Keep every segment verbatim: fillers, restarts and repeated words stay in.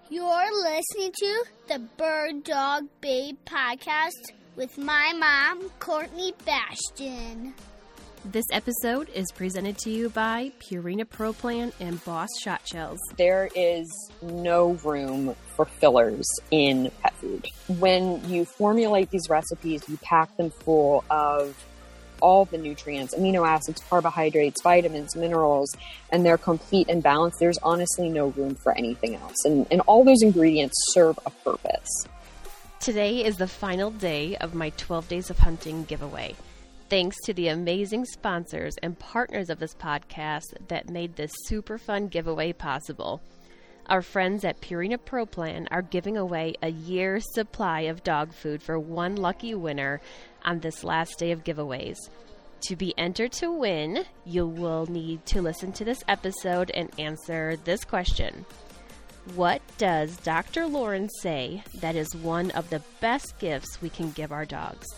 You're listening to the Bird Dog Babe podcast with my mom, Courtney Bastion. This episode is presented to you by Purina Pro Plan and Boss Shot Shells. There is no room for fillers in pet food. When you formulate these recipes, you pack them full of all the nutrients, amino acids, carbohydrates, vitamins, minerals, and they're complete and balanced. There's honestly no room for anything else. And, and all those ingredients serve a purpose. Today is the final day of my twelve Days of Hunting giveaway. Thanks to the amazing sponsors and partners of this podcast that made this super fun giveaway possible. Our friends at Purina Pro Plan are giving away a year's supply of dog food for one lucky winner on this last day of giveaways. To be entered to win, you will need to listen to this episode and answer this question. What does Doctor Lauren say that is one of the best gifts we can give our dogs?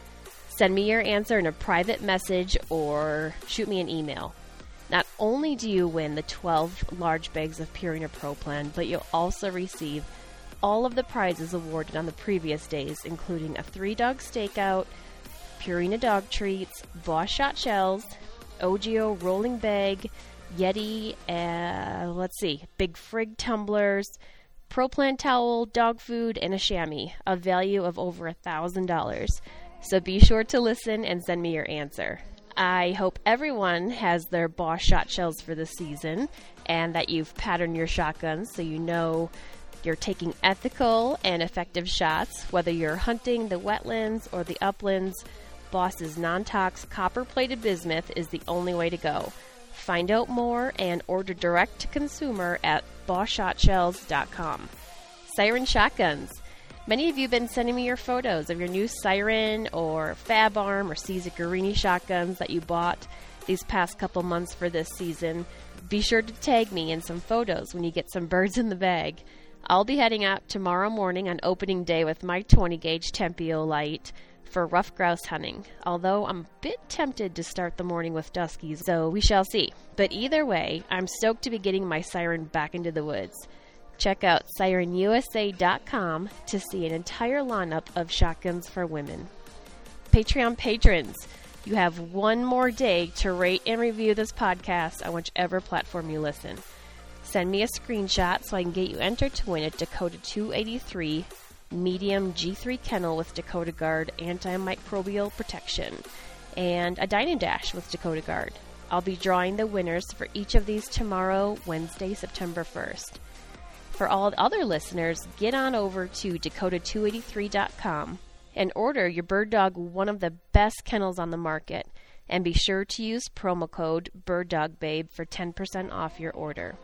Send me your answer in a private message or shoot me an email. Not only do you win the twelve large bags of Purina Pro Plan, but you'll also receive all of the prizes awarded on the previous days, including a three-dog stakeout, Purina dog treats, Boss Shot Shells, O G O rolling bag, Yeti, uh, let's see, Big Frig tumblers, Pro Plan towel, dog food, and a chamois, a value of over a thousand dollars. So be sure to listen and send me your answer. I hope everyone has their Boss Shot Shells for the season and that you've patterned your shotguns so you know you're taking ethical and effective shots. Whether you're hunting the wetlands or the uplands, Boss's non-tox copper-plated bismuth is the only way to go. Find out more and order direct to consumer at boss shot shells dot com. Siren Shotguns. Many of you have been sending me your photos of your new Siren or Fab Arm or Caesar Guarini shotguns that you bought these past couple months for this season. Be sure to tag me in some photos when you get some birds in the bag. I'll be heading out tomorrow morning on opening day with my twenty gauge Tempio Light for rough grouse hunting, although I'm a bit tempted to start the morning with Duskies, so we shall see. But either way, I'm stoked to be getting my Siren back into the woods. Check out siren u s a dot com to see an entire lineup of shotguns for women. Patreon patrons, you have one more day to rate and review this podcast on whichever platform you listen. Send me a screenshot so I can get you entered to win a Dakota two eighty-three medium G three kennel with Dakota Guard antimicrobial protection and a Dine and Dash with Dakota Guard. I'll be drawing the winners for each of these tomorrow, Wednesday, September first. For all the other listeners, get on over to dakota two eighty-three dot com and order your bird dog one of the best kennels on the market. And be sure to use promo code BirdDogBabe for ten percent off your order.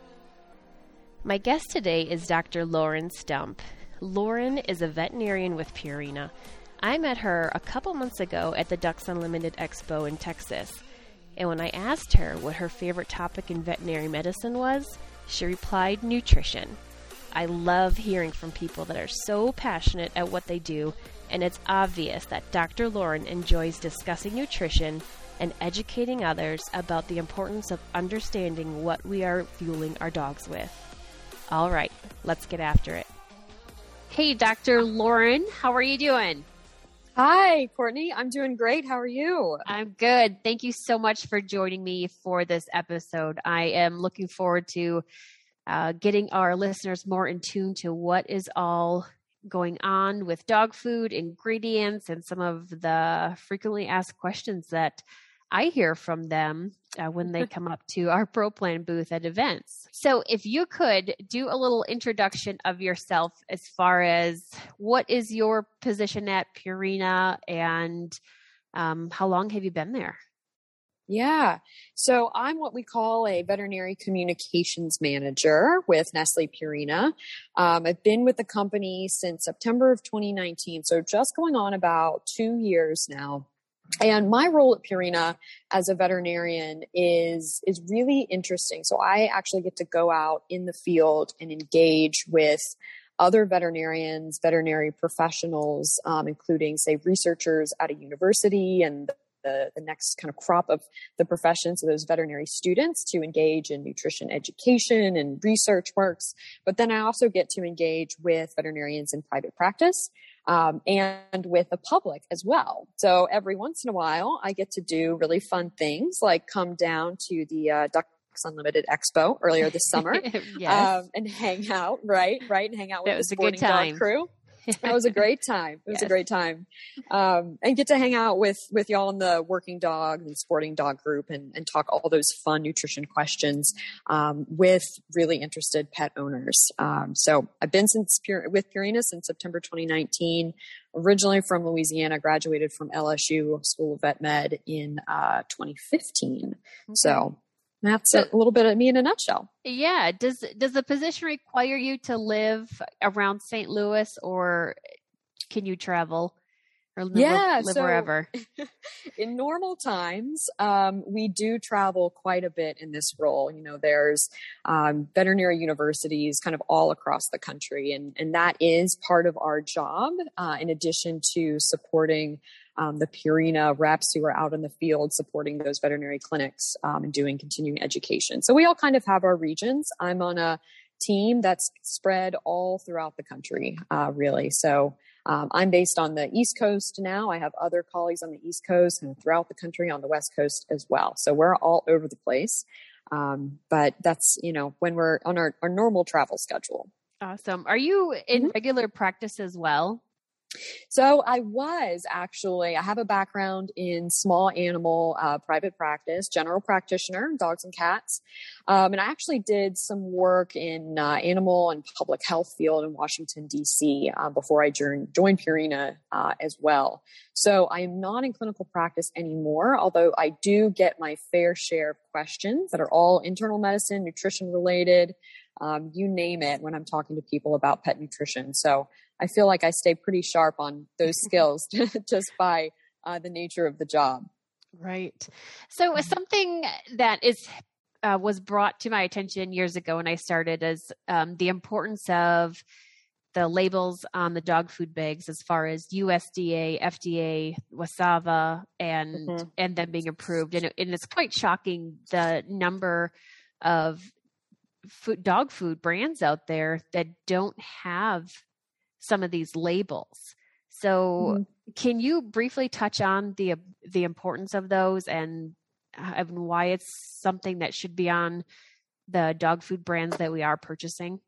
My guest today is Doctor Lauren Stump. Lauren is a veterinarian with Purina. I met her a couple months ago at the Ducks Unlimited Expo in Texas. And when I asked her what her favorite topic in veterinary medicine was, she replied nutrition. I love hearing from people that are so passionate at what they do, and it's obvious that Doctor Lauren enjoys discussing nutrition and educating others about the importance of understanding what we are fueling our dogs with. All right, let's get after it. Hey, Doctor Lauren, how are you doing? Hi, Courtney. I'm doing great. How are you? I'm good. Thank you so much for joining me for this episode. I am looking forward to Uh, getting our listeners more in tune to what is all going on with dog food, ingredients, and some of the frequently asked questions that I hear from them uh, when they come up to our Pro Plan booth at events. So if you could do a little introduction of yourself as far as what is your position at Purina and um, how long have you been there? Yeah. So I'm what we call a veterinary communications manager with Nestle Purina. Um, I've been with the company since September of twenty nineteen. So just going on about two years now. And my role at Purina as a veterinarian is, is really interesting. So I actually get to go out in the field and engage with other veterinarians, veterinary professionals, um, including, say, researchers at a university and the, the next kind of crop of the profession, so those veterinary students, to engage in nutrition education and research works. But then I also get to engage with veterinarians in private practice, um, and with the public as well. So every once in a while, I get to do really fun things like come down to the uh, Ducks Unlimited Expo earlier this summer, yes. um, and hang out, right, right, and hang out with that was the a good sporting time. dog crew. That was a great time. It was Yes. a great time. Um, and get to hang out with, with y'all in the working dog and sporting dog group and, and talk all those fun nutrition questions, um, with really interested pet owners. Um, so I've been since with Purina since September twenty nineteen, originally from Louisiana, graduated from L S U School of Vet Med in, uh, twenty fifteen. Okay. So that's a little bit of me in a nutshell. Yeah. Does does the position require you to live around Saint Louis, or can you travel or live, yeah, live so wherever? In normal times, um, we do travel quite a bit in this role. You know, there's um, veterinary universities kind of all across the country, and, and that is part of our job, uh, in addition to supporting Um, the Purina reps who are out in the field supporting those veterinary clinics, um, and doing continuing education. So we all kind of have our regions. I'm on a team that's spread all throughout the country, uh, really. So um, I'm based on the East Coast now. I have other colleagues on the East Coast and throughout the country on the West Coast as well. So we're all over the place. Um, but that's, you know, when we're on our, our normal travel schedule. Awesome. Are you in Mm-hmm. regular practice as well? So I was actually, I have a background in small animal uh, private practice, general practitioner, dogs and cats. Um, and I actually did some work in uh, animal and public health field in Washington, D C uh, before I joined, joined Purina uh, as well. So I am not in clinical practice anymore, although I do get my fair share of questions that are all internal medicine, nutrition related, um, you name it, when I'm talking to people about pet nutrition. So I feel like I stay pretty sharp on those skills just by uh, the nature of the job. Right. So something that is uh, was brought to my attention years ago when I started is um, the importance of the labels on the dog food bags as far as U S D A, F D A, WASAVA, and Mm-hmm. and them being approved. And, it, and it's quite shocking the number of food, dog food brands out there that don't have some of these labels. So mm-hmm. can you briefly touch on the the importance of those and, and why it's something that should be on the dog food brands that we are purchasing?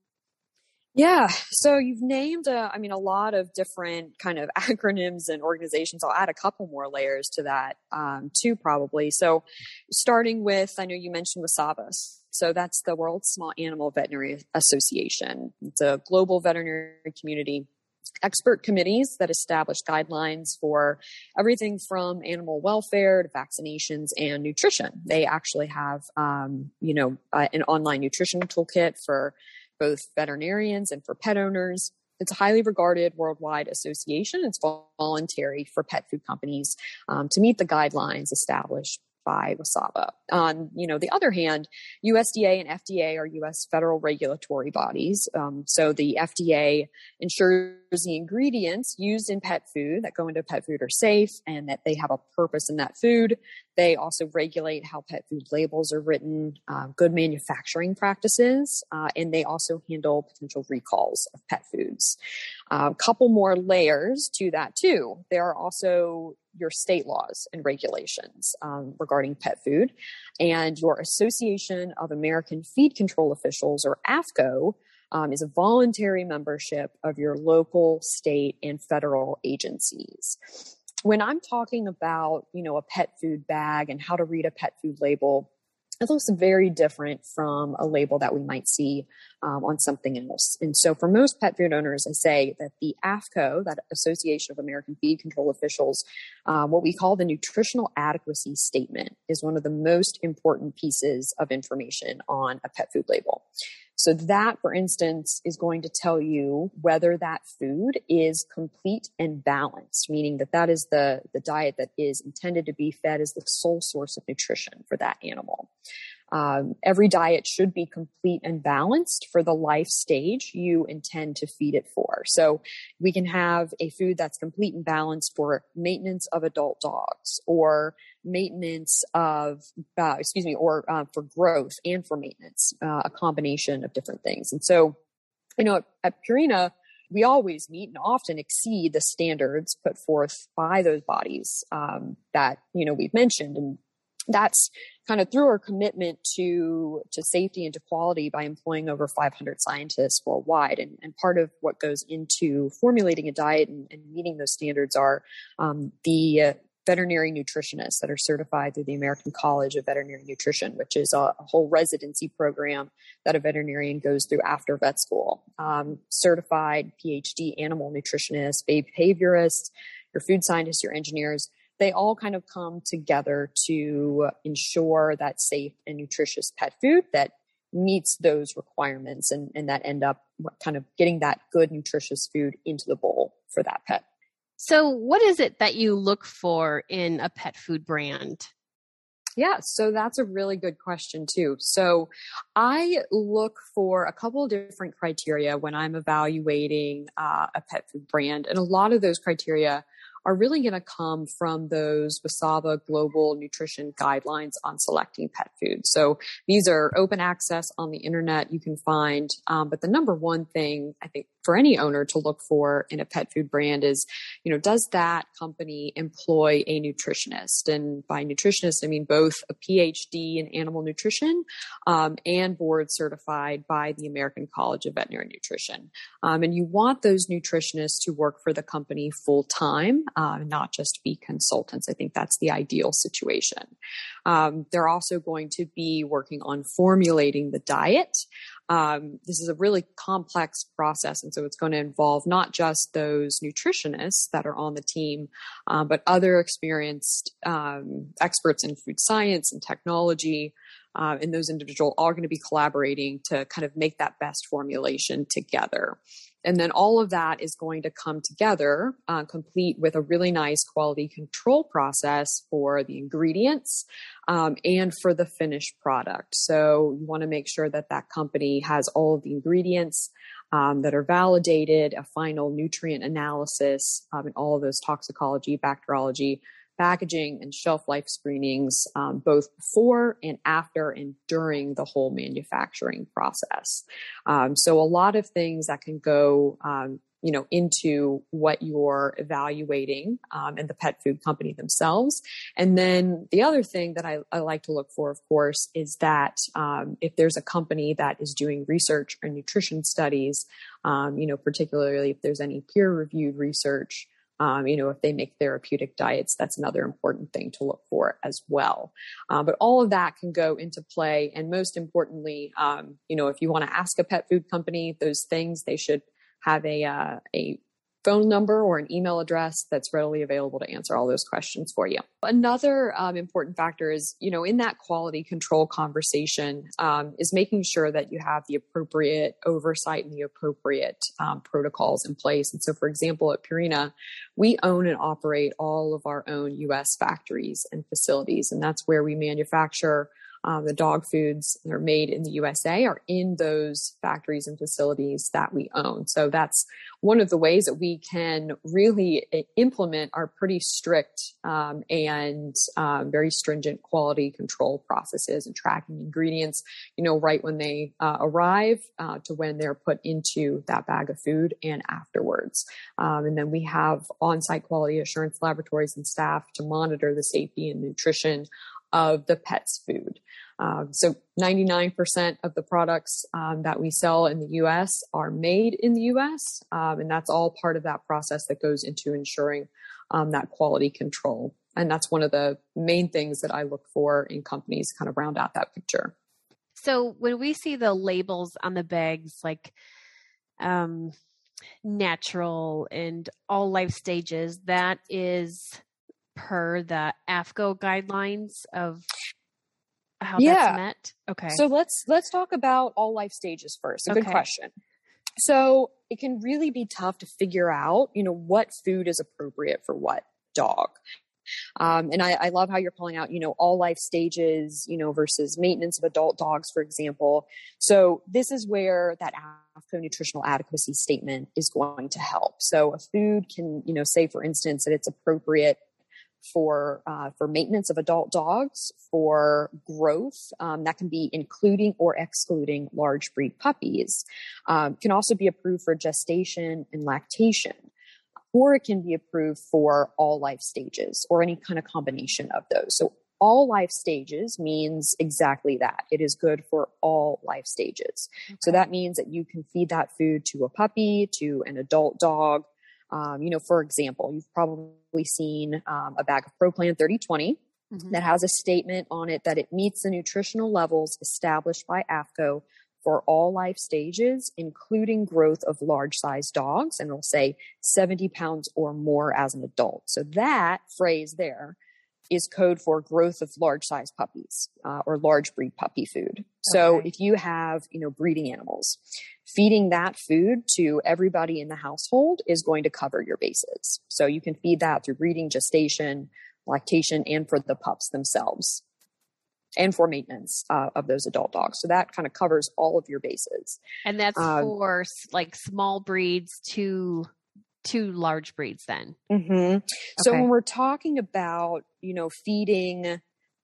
Yeah. So you've named, uh, I mean, a lot of different kind of acronyms and organizations. I'll add a couple more layers to that, um, too, probably. So starting with, I know you mentioned WASAVA. So that's the World Small Animal Veterinary Association. It's a global veterinary community expert committees that establish guidelines for everything from animal welfare to vaccinations and nutrition. They actually have, um, you know, uh, an online nutrition toolkit for both veterinarians and for pet owners. It's a highly regarded worldwide association. It's voluntary for pet food companies um, to meet the guidelines established by WASAVA. On you know the other hand, U S D A and F D A are U S federal regulatory bodies. Um, so the F D A ensures the ingredients used in pet food that go into pet food are safe and that they have a purpose in that food. They also regulate how pet food labels are written, uh, good manufacturing practices, uh, and they also handle potential recalls of pet foods. A uh, couple more layers to that too. There are also your state laws and regulations um, regarding pet food, and your Association of American Feed Control Officials, or A F C O, um, is a voluntary membership of your local, state, and federal agencies. When I'm talking about, you know, a pet food bag and how to read a pet food label, it looks very different from a label that we might see um, on something else. And so for most pet food owners, I say that the A F C O, that Association of American Feed Control Officials, um, what we call the Nutritional Adequacy Statement, is one of the most important pieces of information on a pet food label. So that, for instance, is going to tell you whether that food is complete and balanced, meaning that that is the, the diet that is intended to be fed as the sole source of nutrition for that animal. Um, every diet should be complete and balanced for the life stage you intend to feed it for. So we can have a food that's complete and balanced for maintenance of adult dogs, or maintenance of, uh, excuse me, or uh, for growth and for maintenance, uh, a combination of different things. And so, you know, at, at Purina, we always meet and often exceed the standards put forth by those bodies um, that, you know, we've mentioned. And that's kind of through our commitment to, to safety and to quality by employing over five hundred scientists worldwide. And, and part of what goes into formulating a diet and, and meeting those standards are um, the uh, veterinary nutritionists that are certified through the American College of Veterinary Nutrition, which is a, a whole residency program that a veterinarian goes through after vet school. Um, certified P H D animal nutritionists, behaviorists, your food scientists, your engineers, they all kind of come together to ensure that safe and nutritious pet food that meets those requirements and, and that end up kind of getting that good, nutritious food into the bowl for that pet. So what is it that you look for in a pet food brand? Yeah, so that's a really good question too. So I look for a couple of different criteria when I'm evaluating uh, a pet food brand. And a lot of those criteria are really going to come from those WASABA global nutrition guidelines on selecting pet food. So these are open access on the internet. You can find, um, but the number one thing I think for any owner to look for in a pet food brand is, you know, does that company employ a nutritionist? And by nutritionist, I mean both a P H D in animal nutrition um, and board certified by the American College of Veterinary Nutrition. Um, and you want those nutritionists to work for the company full time. Uh, not just be consultants. I think that's the ideal situation. Um, they're also going to be working on formulating the diet. Um, this is a really complex process, and so it's going to involve not just those nutritionists that are on the team, um, but other experienced um, experts in food science and technology. Uh, and those individuals are going to be collaborating to kind of make that best formulation together. And then all of that is going to come together, uh, complete with a really nice quality control process for the ingredients um, and for the finished product. So you want to make sure that that company has all of the ingredients um, that are validated, a final nutrient analysis, um, and all of those toxicology, bacteriology, packaging, and shelf life screenings, um, both before and after and during the whole manufacturing process. Um, so a lot of things that can go, um, you know, into what you're evaluating um, and the pet food company themselves. And then the other thing that I, I like to look for, of course, is that um, if there's a company that is doing research or nutrition studies, um, you know, particularly if there's any peer-reviewed research, Um, you know, if they make therapeutic diets, that's another important thing to look for as well. Um, but all of that can go into play. And most importantly, um, you know, if you want to ask a pet food company those things, they should have a, uh, a phone number or an email address that's readily available to answer all those questions for you. Another um, important factor is, you know, in that quality control conversation um, is making sure that you have the appropriate oversight and the appropriate um, protocols in place. And so, for example, at Purina, we own and operate all of our own U S factories and facilities, and that's where we manufacture Um, the dog foods that are made in the U S A are in those factories and facilities that we own. So that's one of the ways that we can really implement our pretty strict um, and um, very stringent quality control processes and tracking ingredients, you know, right when they uh, arrive uh, to when they're put into that bag of food and afterwards. Um, and then we have on-site quality assurance laboratories and staff to monitor the safety and nutrition of the pet's food. Um, so ninety-nine percent of the products um, that we sell in the U S are made in the U S, um, and that's all part of that process that goes into ensuring um, that quality control. And that's one of the main things that I look for in companies to kind of round out that picture. So when we see the labels on the bags, like um, natural and all life stages, that is per the A F C O guidelines of how yeah. that's met? Okay. So let's let's talk about all life stages first. A okay. good question. So it can really be tough to figure out, you know, what food is appropriate for what dog. Um, and I, I love how you're pulling out, you know, all life stages, you know, versus maintenance of adult dogs, for example. So this is where that AAFCO nutritional adequacy statement is going to help. So a food can, you know, say, for instance, that it's appropriate for uh, for maintenance of adult dogs, for growth, um, that can be including or excluding large breed puppies, um, can also be approved for gestation and lactation, or it can be approved for all life stages or any kind of combination of those. So all life stages means exactly that. It is good for all life stages. Okay. So that means that you can feed that food to a puppy, to an adult dog. Um, you know, for example, you've probably seen um, a bag of ProPlan thirty twenty mm-hmm. that has a statement on it that it meets the nutritional levels established by AAFCO for all life stages, including growth of large sized dogs. And it'll say seventy pounds or more as an adult. So that phrase there is code for growth of large sized puppies uh, or large breed puppy food. So okay. if you have, you know, breeding animals, feeding that food to everybody in the household is going to cover your bases. So you can feed that through breeding, gestation, lactation, and for the pups themselves, and for maintenance uh, of those adult dogs. So that kind of covers all of your bases. And that's um, for like small breeds to to large breeds then. Mm-hmm. Okay. So when we're talking about, you know, feeding,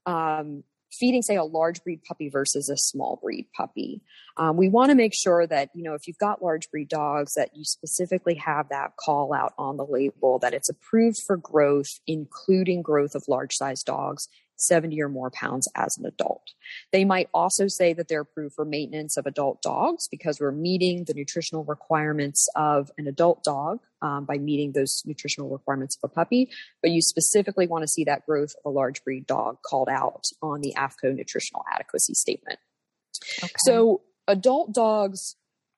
um, feeding, say, a large breed puppy versus a small breed puppy, um, we want to make sure that, you know, if you've got large breed dogs, that you specifically have that call out on the label that it's approved for growth, including growth of large size dogs, seventy or more pounds as an adult. They might also say that they're approved for maintenance of adult dogs because we're meeting the nutritional requirements of an adult dog um, by meeting those nutritional requirements of a puppy. But you specifically want to see that growth of a large breed dog called out on the AAFCO nutritional adequacy statement. Okay. So adult dogs,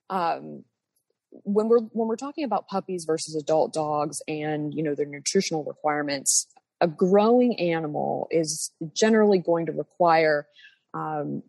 um, when we're when we're talking about puppies versus adult dogs and, you know, their nutritional requirements, a growing animal is generally going to require, um,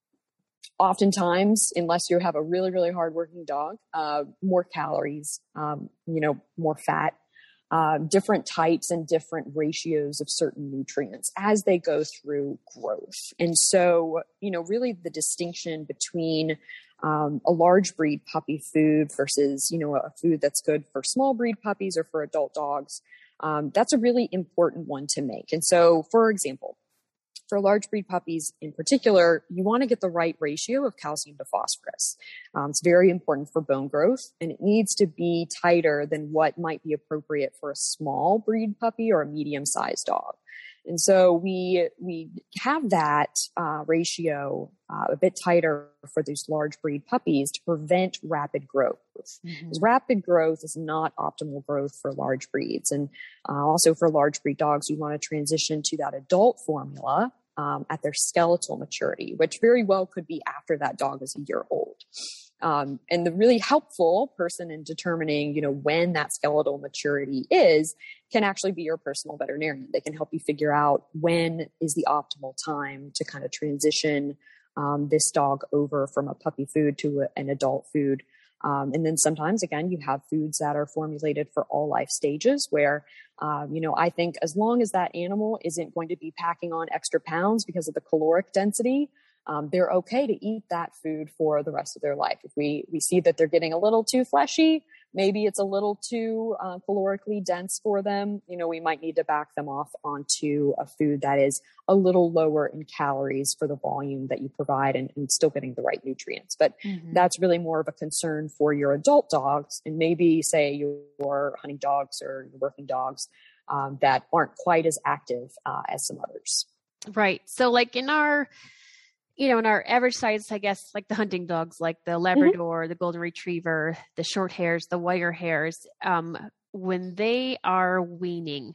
oftentimes, unless you have a really, really hardworking dog, uh, more calories, um, you know, more fat, uh, different types and different ratios of certain nutrients as they go through growth. And so, you know, really the distinction between um, a large breed puppy food versus, you know, a food that's good for small breed puppies or for adult dogs, Um, that's a really important one to make. And so, for example, for large breed puppies in particular, you want to get the right ratio of calcium to phosphorus. Um, it's very important for bone growth, and it needs to be tighter than what might be appropriate for a small breed puppy or a medium-sized dog. And so we we have that uh, ratio uh, a bit tighter for these large breed puppies to prevent rapid growth. Mm-hmm. Because rapid growth is not optimal growth for large breeds. And uh, also for large breed dogs, you want to transition to that adult formula um, at their skeletal maturity, which very well could be after that dog is a year old. Um, and the really helpful person in determining, you know, when that skeletal maturity is can actually be your personal veterinarian. They can help you figure out when is the optimal time to kind of transition um, this dog over from a puppy food to a, an adult food. Um, and then sometimes, again, you have foods that are formulated for all life stages where, um, you know, I think as long as that animal isn't going to be packing on extra pounds because of the caloric density, Um, they're okay to eat that food for the rest of their life. If we, we see that they're getting a little too fleshy, maybe it's a little too uh, calorically dense for them, you know, we might need to back them off onto a food that is a little lower in calories for the volume that you provide and, and still getting the right nutrients. But mm-hmm. that's really more of a concern for your adult dogs and maybe say your hunting dogs or your working dogs um, that aren't quite as active uh, as some others. Right. So like in our you know, in our average size, I guess, like the hunting dogs, like the Labrador, mm-hmm. the Golden Retriever, the short hairs, the wire hairs, um, when they are weaning,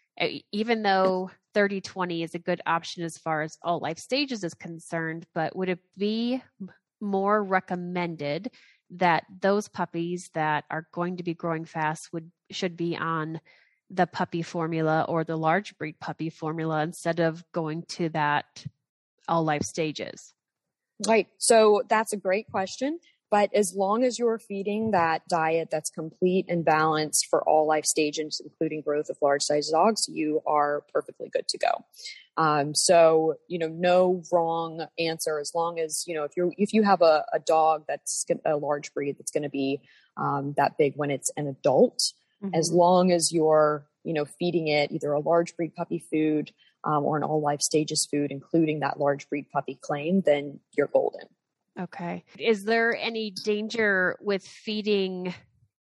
even though thirty twenty is a good option as far as all life stages is concerned, but would it be more recommended that those puppies that are going to be growing fast would should be on the puppy formula or the large breed puppy formula instead of going to that all life stages? Right. So that's a great question. but as long as you're feeding that diet that's complete and balanced for all life stages, including growth of large sized dogs, you are perfectly good to go. Um, so, you know, no wrong answer as long as, you know, if you're, if you have a, a dog that's a large breed that's going to be um, that big when it's an adult, mm-hmm. as long as you're, you know, feeding it either a large breed puppy food um, or an all life stages food, including that large breed puppy claim, then you're golden. Okay. Is there any danger with feeding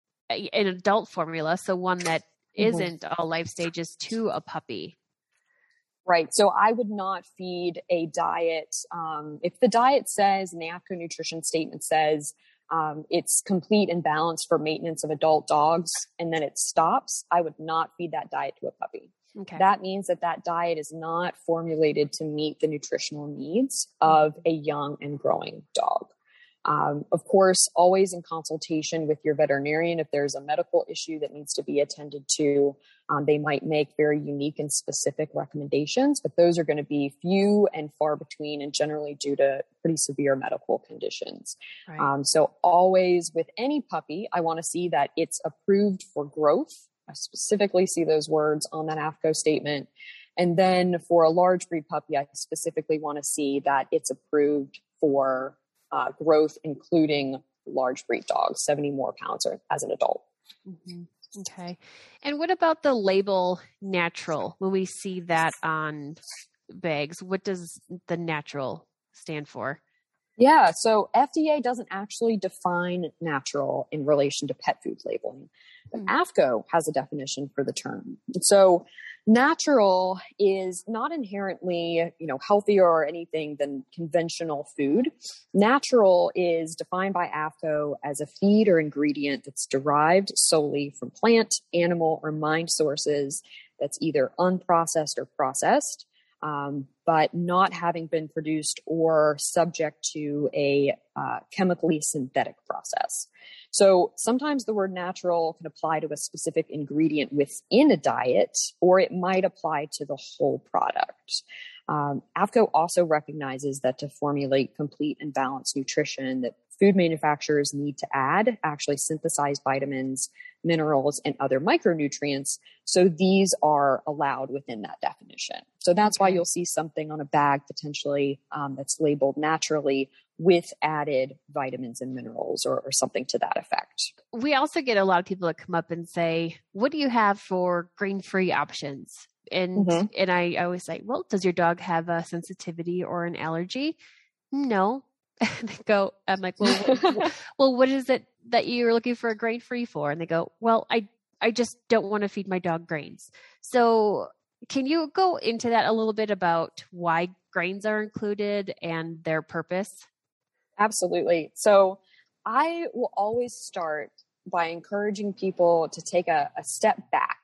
an adult formula, so one that mm-hmm. isn't all life stages, to a puppy? Right. So I would not feed a diet. Um, if the diet says, and the AAFCO nutrition statement says, um, it's complete and balanced for maintenance of adult dogs, and then it stops, I would not feed that diet to a puppy. Okay. That means that that diet is not formulated to meet the nutritional needs of a young and growing dog. Um, of course, always in consultation with your veterinarian. If there's a medical issue that needs to be attended to, um, they might make very unique and specific recommendations, but those are going to be few and far between and generally due to pretty severe medical conditions. Right. Um, so always with any puppy, I want to see that it's approved for growth. I specifically see those words on that AAFCO statement. And then for a large breed puppy, I specifically want to see that it's approved for Uh, growth, including large breed dogs, seventy more pounds or, as an adult. Mm-hmm. Okay. And what about the label natural? When we see that on bags, what does the natural stand for? Yeah. So F D A doesn't actually define natural in relation to pet food labeling, but mm-hmm. AAFCO has a definition for the term. So natural is not inherently, you know, healthier or anything than conventional food. Natural is defined by AAFCO as a feed or ingredient that's derived solely from plant, animal, or mind sources that's either unprocessed or processed, um, but not having been produced or subject to a uh, chemically synthetic process. So sometimes the word natural can apply to a specific ingredient within a diet, or it might apply to the whole product. Um, AAFCO also recognizes that to formulate complete and balanced nutrition, that food manufacturers need to add actually synthesized vitamins, minerals, and other micronutrients. So these are allowed within that definition. So that's okay. why you'll see something on a bag potentially um, that's labeled naturally with added vitamins and minerals or, or something to that effect. We also get a lot of people that come up and say, what do you have for grain-free options? And mm-hmm. and I always say, well, does your dog have a sensitivity or an allergy? No. And they go, I'm like, well, what, well, what is it that you're looking for a grain-free for? And they go, well, I, I just don't want to feed my dog grains. So can you go into that a little bit about why grains are included and their purpose? Absolutely. So I will always start by encouraging people to take a, a step back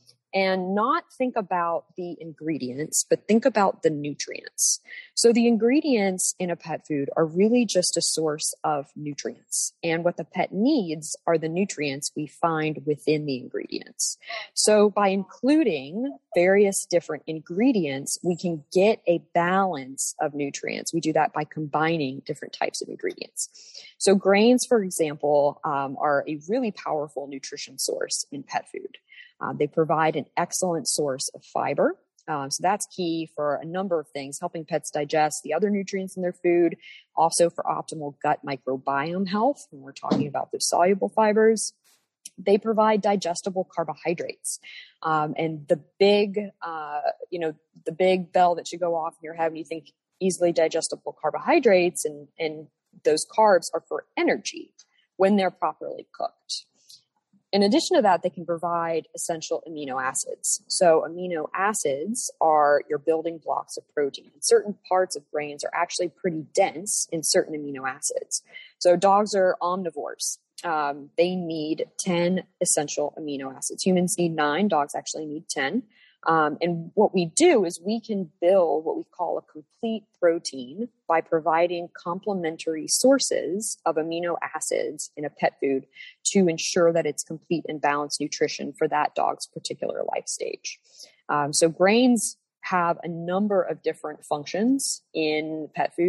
and not think about the ingredients, but think about the nutrients. So the ingredients in a pet food are really just a source of nutrients. And what the pet needs are the nutrients we find within the ingredients. So by including various different ingredients, we can get a balance of nutrients. We do that by combining different types of ingredients. So grains, for example, um, are a really powerful nutrition source in pet food. Uh, they provide an excellent source of fiber. Um, so that's key for a number of things, helping pets digest the other nutrients in their food, also for optimal gut microbiome health. When we're talking about the soluble fibers, they provide digestible carbohydrates. Um, and the big, uh, you know, the big bell that should go off in your head when you think easily digestible carbohydrates and, and those carbs are for energy when they're properly cooked. In addition to that, they can provide essential amino acids. So amino acids are your building blocks of protein. And certain parts of grains are actually pretty dense in certain amino acids. So dogs are omnivores. Um, they need ten essential amino acids. Humans need nine. Dogs actually need ten. Um, and what we do is we can build what we call a complete protein by providing complementary sources of amino acids in a pet food to ensure that it's complete and balanced nutrition for that dog's particular life stage. Um, so grains have a number of different functions in pet food.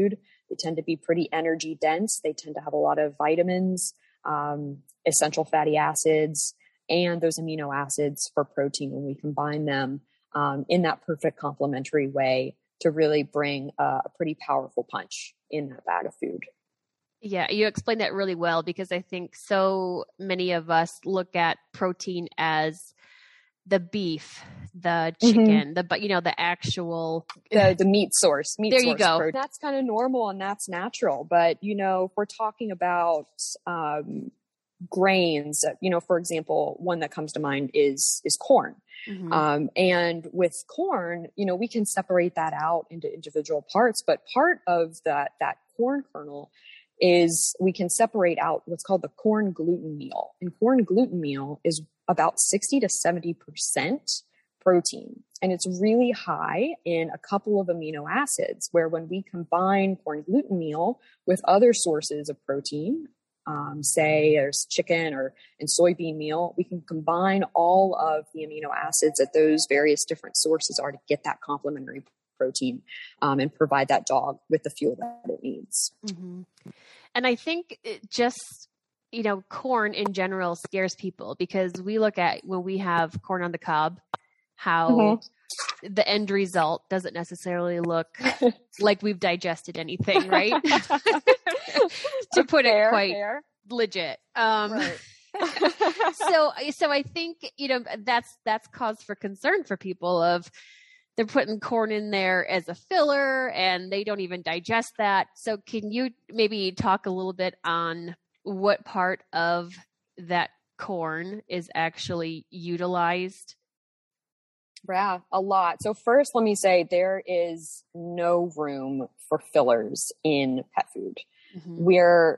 They tend to be pretty energy dense. They tend to have a lot of vitamins, um, essential fatty acids, and those amino acids for protein when we combine them um, in that perfect complementary way to really bring a, a pretty powerful punch in that bag of food. Yeah, you explained that really well, because I think so many of us look at protein as the beef, the chicken, mm-hmm. the but you know the actual the, the meat source. Meat there source you go. Protein. That's kind of normal and that's natural. But you know, if we're talking about um, grains, you know, for example, one that comes to mind is is corn. Mm-hmm. Um, and with corn, you know, we can separate that out into individual parts. But part of that that corn kernel is we can separate out what's called the corn gluten meal. And corn gluten meal is about sixty to seventy percent protein. And it's really high in a couple of amino acids, where when we combine corn gluten meal with other sources of protein, um, say there's chicken or and soybean meal, we can combine all of the amino acids that those various different sources are to get that complementary protein um, and provide that dog with the fuel that it needs. Mm-hmm. And I think it just, you know, corn in general scares people, because we look at when we have corn on the cob, how mm-hmm. the end result doesn't necessarily look like we've digested anything, right? To put fair, it quite fair. legit. Um, right. so, so I think, you know, that's, that's cause for concern for people of, they're putting corn in there as a filler and they don't even digest that. So can you maybe talk a little bit on what part of that corn is actually utilized? Yeah, a lot. So first, let me say there is no room for fillers in pet food. Mm-hmm. We're,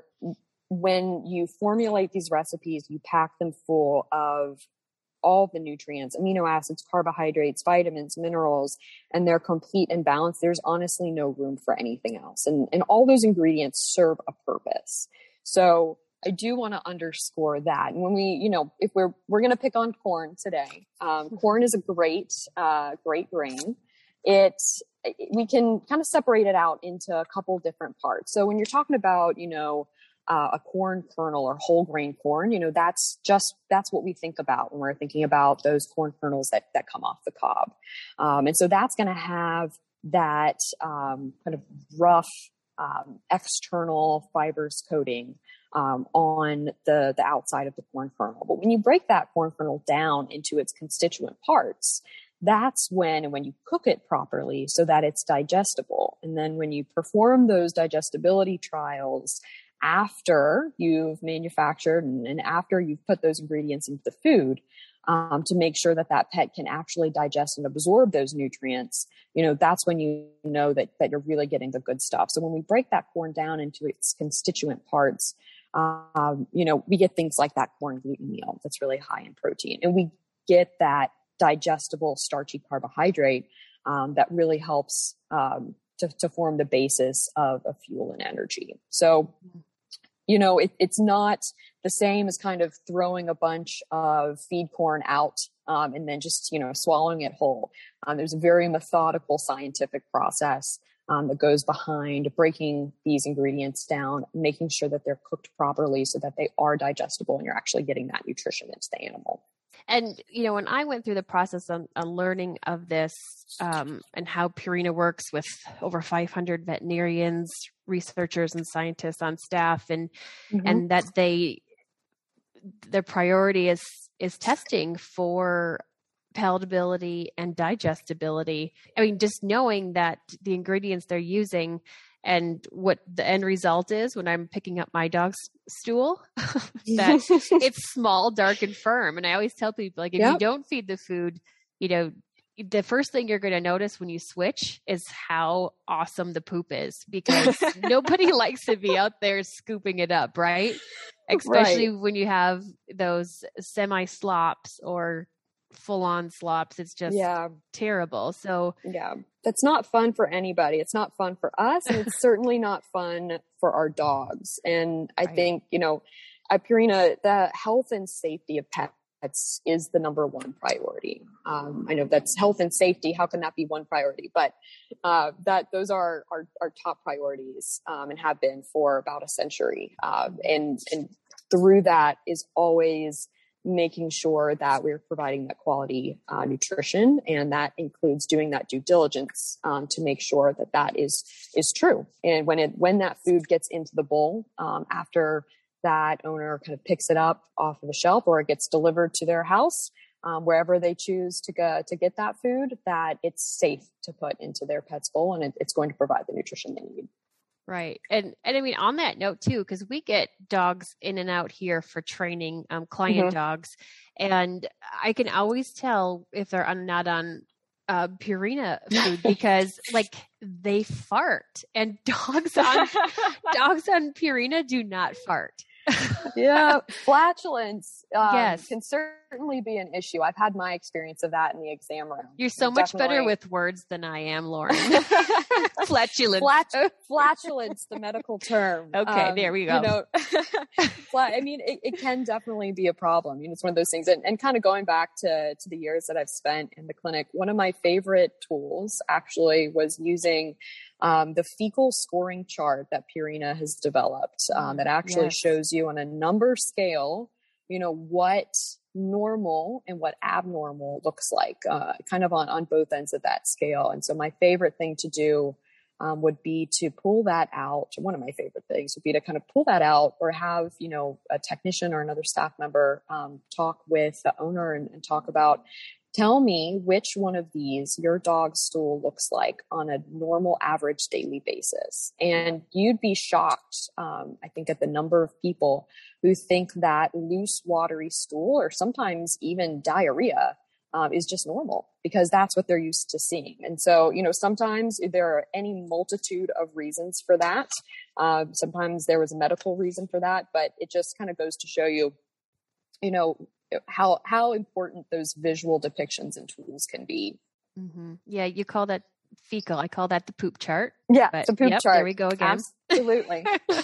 when you formulate these recipes, you pack them full of all the nutrients, amino acids, carbohydrates, vitamins, minerals, and they're complete and balanced. There's honestly no room for anything else. And, and all those ingredients serve a purpose. So I do want to underscore that. And when we, you know, if we're, we're going to pick on corn today, um, corn is a great, uh, great grain. It, we can kind of separate it out into a couple different parts. So when you're talking about, you know, Uh, a corn kernel or whole grain corn, you know, that's just, that's what we think about when we're thinking about those corn kernels that, that come off the cob. Um, and so that's going to have that um, kind of rough um, external fibrous coating um, on the, the outside of the corn kernel. But when you break that corn kernel down into its constituent parts, that's when, and when you cook it properly so that it's digestible. And then when you perform those digestibility trials after you've manufactured and, and after you've put those ingredients into the food, um, to make sure that that pet can actually digest and absorb those nutrients, you know, that's when you know that, that you're really getting the good stuff. So when we break that corn down into its constituent parts, um, you know, we get things like that corn gluten meal that's really high in protein, and we get that digestible starchy carbohydrate um, that really helps um, to, to form the basis of, of fuel and energy. So, you know, it, it's not the same as kind of throwing a bunch of feed corn out um, and then just, you know, swallowing it whole. Um, there's a very methodical scientific process um, that goes behind breaking these ingredients down, making sure that they're cooked properly so that they are digestible and you're actually getting that nutrition into the animal. And, you know, when I went through the process on, on learning of this um, and how Purina works with over five hundred veterinarians, researchers, and scientists on staff, and mm-hmm. and that they, their priority is is testing for palatability and digestibility. I mean, just knowing that the ingredients they're using and what the end result is when I'm picking up my dog's stool, that it's small, dark, and firm. And I always tell people, like, if yep. you don't feed the food, you know, the first thing you're going to notice when you switch is how awesome the poop is, because nobody likes to be out there scooping it up, right? Especially right. when you have those semi slops or full on slops. It's just yeah. terrible. So yeah, that's not fun for anybody. It's not fun for us. And it's certainly not fun for our dogs. And I right. think, you know, at Purina, the health and safety of pets pets is the number one priority. Um, I know that's health and safety. How can that be one priority? But uh, that those are our, our top priorities um, and have been for about a century. Uh, and, and through that is always making sure that we're providing that quality uh, nutrition, and that includes doing that due diligence um, to make sure that that is is true. And when it when that food gets into the bowl um, after that owner kind of picks it up off of the shelf, or it gets delivered to their house, um, wherever they choose to go to get that food, that it's safe to put into their pet's bowl, and it, it's going to provide the nutrition they need. Right. And, and I mean, on that note too, because we get dogs in and out here for training, um, client mm-hmm. dogs, and I can always tell if they're on, not on uh, Purina food because like they fart, and dogs on dogs on Purina do not fart. Yeah, flatulence um, yes. can certainly be an issue. I've had my experience of that in the exam room. You're so much Definitely. better with words than I am, Lauren. Flatulence. Flat, flatulence, the medical term. Okay, um, there we go. You know, flat, I mean, it, it can definitely be a problem. You know, it's one of those things. And, and kind of going back to, to the years that I've spent in the clinic, one of my favorite tools actually was using Um, the fecal scoring chart that Purina has developed um, that actually yes. shows you on a number scale, you know, what normal and what abnormal looks like, uh, kind of on, on both ends of that scale. And so my favorite thing to do um, would be to pull that out. One of my favorite things would be to kind of pull that out, or have, you know, a technician or another staff member um, talk with the owner and, and talk about, tell me which one of these your dog's stool looks like on a normal average daily basis. And you'd be shocked, um, I think, at the number of people who think that loose, watery stool, or sometimes even diarrhea, um, is just normal, because that's what they're used to seeing. And so, you know, sometimes there are any multitude of reasons for that. Uh, sometimes there was a medical reason for that, but it just kind of goes to show you, you know, how how important those visual depictions and tools can be. Mm-hmm. Yeah, you call that fecal. I call that the poop chart. Yeah, but, the poop yep, chart. There we go again. Absolutely.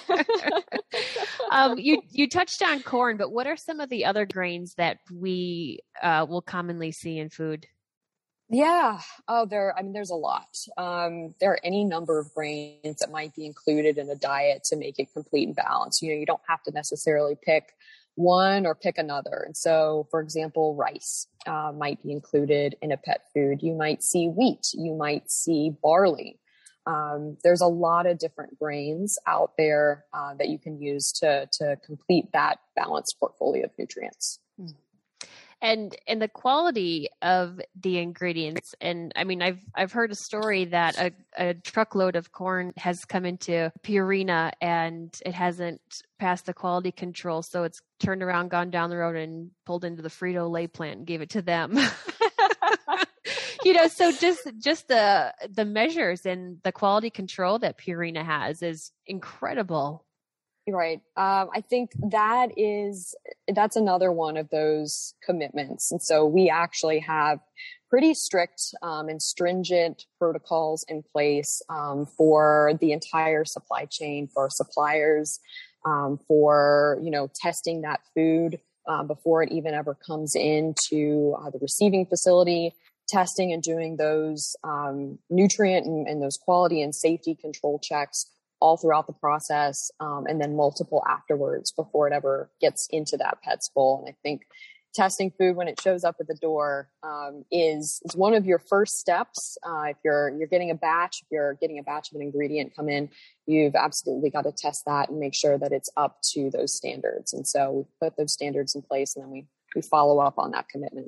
um, you you touched on corn, but what are some of the other grains that we uh, will commonly see in food? Yeah. Oh, there. I mean, there's a lot. Um, there are any number of grains that might be included in a diet to make it complete and balanced. You know, you don't have to necessarily pick one or pick another. And so, for example, rice uh, might be included in a pet food. You might see wheat. You might see barley. Um, there's a lot of different grains out there uh, that you can use to to complete that balanced portfolio of nutrients. Mm. And and the quality of the ingredients. And I mean, I've I've heard a story that a, a truckload of corn has come into Purina and it hasn't passed the quality control, so it's turned around, gone down the road, and pulled into the Frito-Lay plant and gave it to them. You know, so just just the the measures and the quality control that Purina has is incredible. Right. Um, I think that is, that's another one of those commitments. And so we actually have pretty strict um, and stringent protocols in place um, for the entire supply chain, for our suppliers, um, for, you know, testing that food uh, before it even ever comes into uh, the receiving facility, testing and doing those um, nutrient and, and those quality and safety control checks all throughout the process, um, and then multiple afterwards before it ever gets into that pet's bowl. And I think testing food when it shows up at the door um, is, is one of your first steps. Uh, if you're you're getting a batch, if you're getting a batch of an ingredient come in, you've absolutely got to test that and make sure that it's up to those standards. And so we put those standards in place, and then we we follow up on that commitment.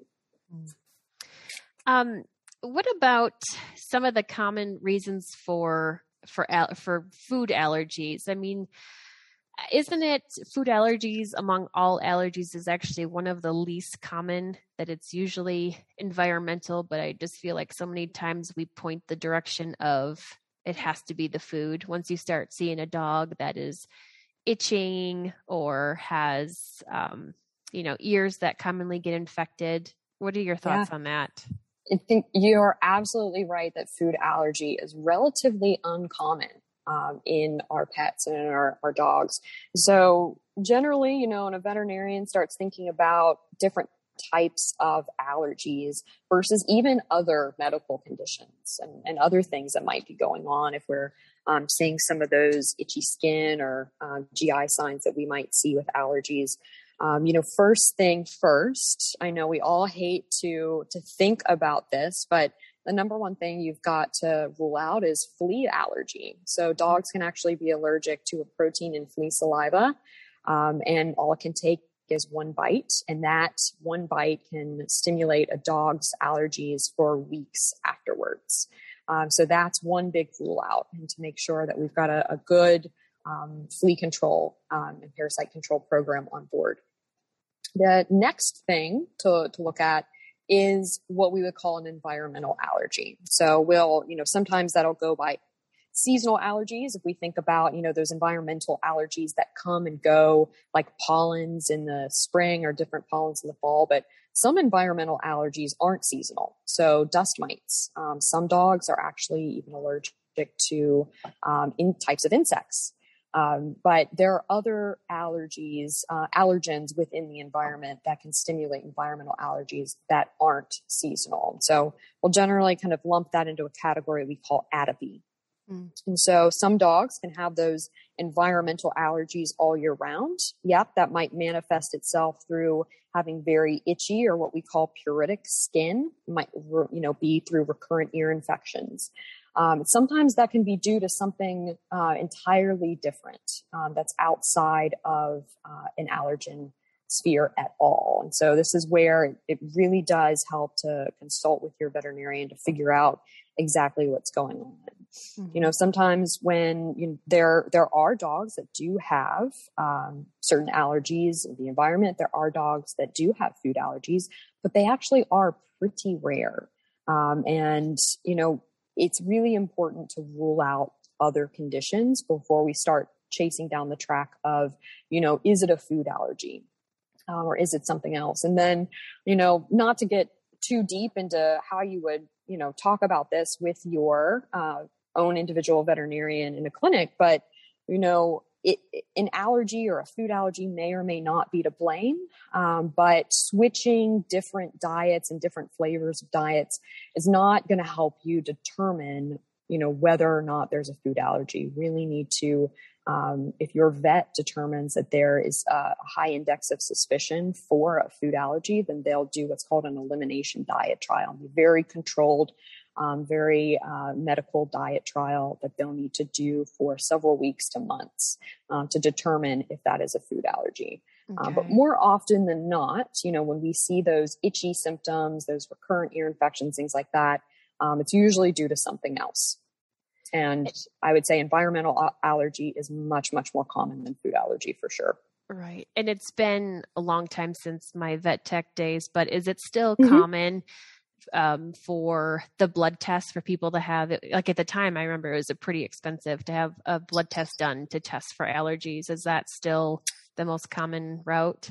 Um, what about some of the common reasons for for al- for food allergies? I mean, isn't it food allergies among all allergies is actually one of the least common, that it's usually environmental, but I just feel like so many times we point the direction of it has to be the food. Once you start seeing a dog that is itching or has, um, you know, ears that commonly get infected. What are your thoughts yeah. on that? I think you're absolutely right that food allergy is relatively uncommon um, in our pets and in our, our dogs. So generally, you know, when a veterinarian starts thinking about different types of allergies versus even other medical conditions and, and other things that might be going on if we're um, seeing some of those itchy skin or um, G I signs that we might see with allergies. Um, you know, first thing first, I know we all hate to to think about this, but the number one thing you've got to rule out is flea allergy. So dogs can actually be allergic to a protein in flea saliva, um, and all it can take is one bite, and that one bite can stimulate a dog's allergies for weeks afterwards. Um, so that's one big rule out, and to make sure that we've got a, a good um, flea control um, and parasite control program on board. The next thing to, to look at is what we would call an environmental allergy. So we'll, you know, sometimes that'll go by seasonal allergies. If we think about, you know, those environmental allergies that come and go, like pollens in the spring or different pollens in the fall, but some environmental allergies aren't seasonal. So dust mites, um, some dogs are actually even allergic to um, in types of insects. Um, but there are other allergies, uh, allergens within the environment that can stimulate environmental allergies that aren't seasonal. So we'll generally kind of lump that into a category we call atopy. Mm. And so some dogs can have those environmental allergies all year round. Yep, that might manifest itself through having very itchy or what we call pruritic skin. It might, you know, be through recurrent ear infections. Um, sometimes that can be due to something uh, entirely different um, that's outside of uh, an allergen sphere at all. And so this is where it really does help to consult with your veterinarian to figure out exactly what's going on. Mm-hmm. You know, sometimes when you know, there there are dogs that do have um, certain allergies in the environment, there are dogs that do have food allergies, but they actually are pretty rare. Um, and, you know, it's really important to rule out other conditions before we start chasing down the track of, you know, is it a food allergy um, or is it something else? And then, you know, not to get too deep into how you would, you know, talk about this with your uh, own individual veterinarian in a clinic, but, you know, it, an allergy or a food allergy may or may not be to blame, um, but switching different diets and different flavors of diets is not going to help you determine, you know, whether or not there's a food allergy. You really need to, um, if your vet determines that there is a high index of suspicion for a food allergy, then they'll do what's called an elimination diet trial, be very controlled, Um, very uh, medical diet trial that they'll need to do for several weeks to months um, to determine if that is a food allergy. Okay. Uh, but more often than not, you know, when we see those itchy symptoms, those recurrent ear infections, things like that, um, it's usually due to something else. And I would say environmental allergy is much, much more common than food allergy for sure. Right. And it's been a long time since my vet tech days, but is it still Mm-hmm. common um, for the blood test for people to have it? Like at the time, I remember it was a pretty expensive to have a blood test done to test for allergies. Is that still the most common route?